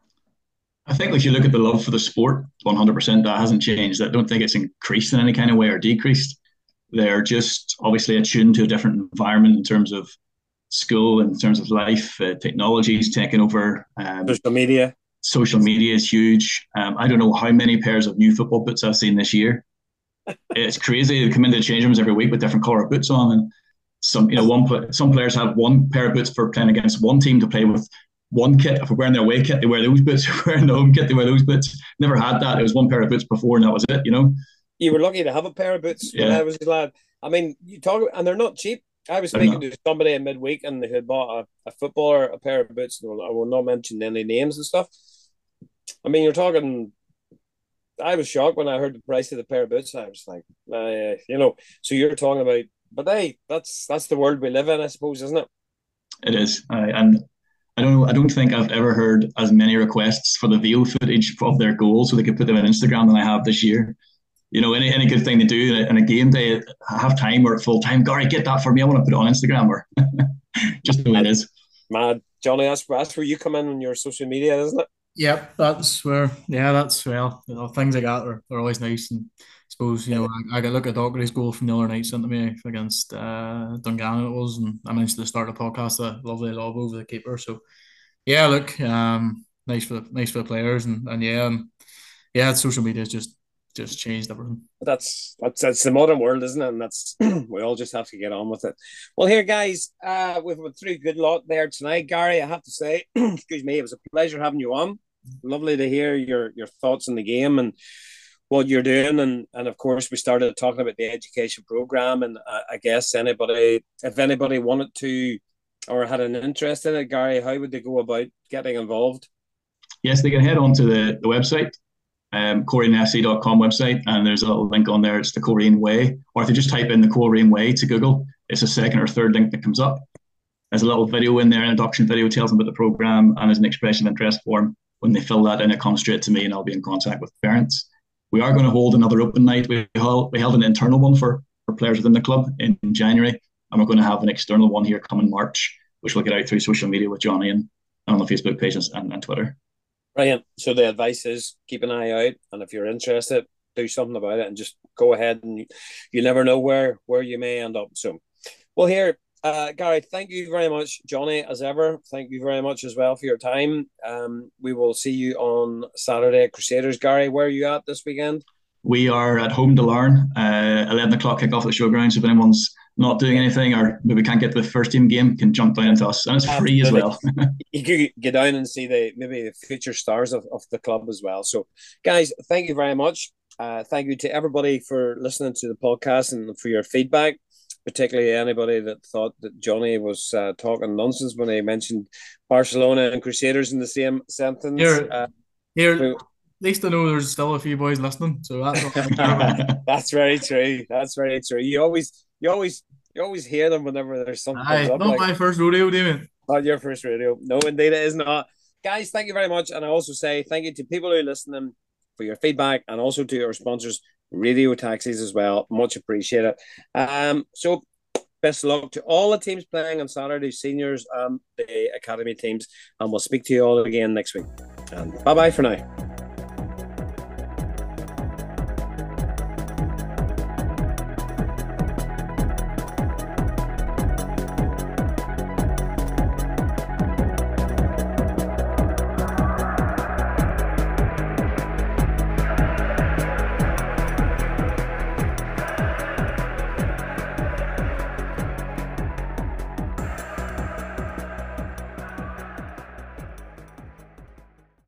I think if you look at the love for the sport, one hundred percent that hasn't changed. I don't think it's increased in any kind of way or decreased. They're just obviously attuned to a different environment in terms of school, in terms of life. Uh, technology is taking over. Um, social media. Social media is huge. Um, I don't know how many pairs of new football boots I've seen this year. It's crazy. They come into the change rooms every week with different colour boots on, and some, you know, one some players have one pair of boots for playing against one team to play with. One kit. If we're wearing their away kit, they wear those boots. If we're wearing the home kit, they wear those boots. Never had that. It was one pair of boots before, and that was it. You know. You were lucky to have a pair of boots yeah. when I was a lad. I mean, you talk, and they're not cheap. I was speaking to somebody in midweek, and they had bought a, a footballer a pair of boots. I will not mention any names and stuff. I mean, you're talking. I was shocked when I heard the price of the pair of boots. I was like, uh, you know. So you're talking about, but hey, that's that's the world we live in, I suppose, isn't it? It is, uh, and I don't know. I don't think I've ever heard as many requests for the video footage of their goals so they could put them on Instagram than I have this year. You know, any any good thing to do in a, in a game day, half time or full time. Gary, get that for me. I want to put it on Instagram, or just the way it is. Mad, Johnny. That's, that's where you come in on your social media, isn't it? Yep, that's where. Yeah, that's well. You know, things like that are, are always nice, and suppose, you know, I, I got look at Dockery's goal from the other night sent to me against uh, Dungannon it was, and I mentioned at the start of the podcast a lovely lob over the keeper. So yeah, look, um, nice for the nice for the players, and, and yeah, um, yeah, social media has just just changed everything. That's that's that's the modern world, isn't it? And that's we all just have to get on with it. Well, here, guys, uh, we've went through a good lot there tonight, Gary. I have to say, excuse me, it was a pleasure having you on. Lovely to hear your your thoughts on the game and what you're doing, and and of course we started talking about the education program, and I, I guess anybody, if anybody wanted to or had an interest in it, Gary, how would they go about getting involved? Yes, they can head on to the, the website, um, Coleraine F C dot com website, and there's a little link on there. It's the Coleraine Way, or if you just type in the Coleraine Way to Google, it's a second or third link that comes up. There's a little video in there, an introduction video, tells them about the program, and there's an expression of interest form. When they fill that in, it comes straight to me, and I'll be in contact with parents. We are going to hold another open night. We held, we held an internal one for, for players within the club in, in January, and we're going to have an external one here coming March, which will get out through social media with Johnny and, and on the Facebook pages and, and Twitter. Brilliant. So the advice is keep an eye out, and if you're interested, do something about it, and just go ahead, and you, you never know where where you may end up. So, well, here, uh, Gary, thank you very much. Johnny, as ever, thank you very much as well for your time. Um, we will see you on Saturday at Crusaders. Gary, where are you at this weekend? We are at home to Larne, uh, eleven o'clock kick off at the showgrounds. If anyone's not doing anything or maybe can't get to the first team game, can jump down into us, and it's free as well. You could get down and see the maybe the future stars of, of the club as well. So, guys, thank you very much. Uh, thank you to everybody for listening to the podcast and for your feedback, particularly anybody that thought that Johnny was uh, talking nonsense when he mentioned Barcelona and Crusaders in the same sentence. Here, uh, here. we, At least I know there's still a few boys listening, so that's that's very true. That's very true. You always, you always, you always hear them whenever there's something. Aye, comes up, not like, my first rodeo, Damien. Not your first rodeo. No, indeed, it is not. Guys, thank you very much, and I also say thank you to people who are listening for your feedback, and also to our sponsors, Radio Taxis, as well. Much appreciated. Um, so best of luck to all the teams playing on Saturday, seniors and the academy teams, and we'll speak to you all again next week. And bye bye for now.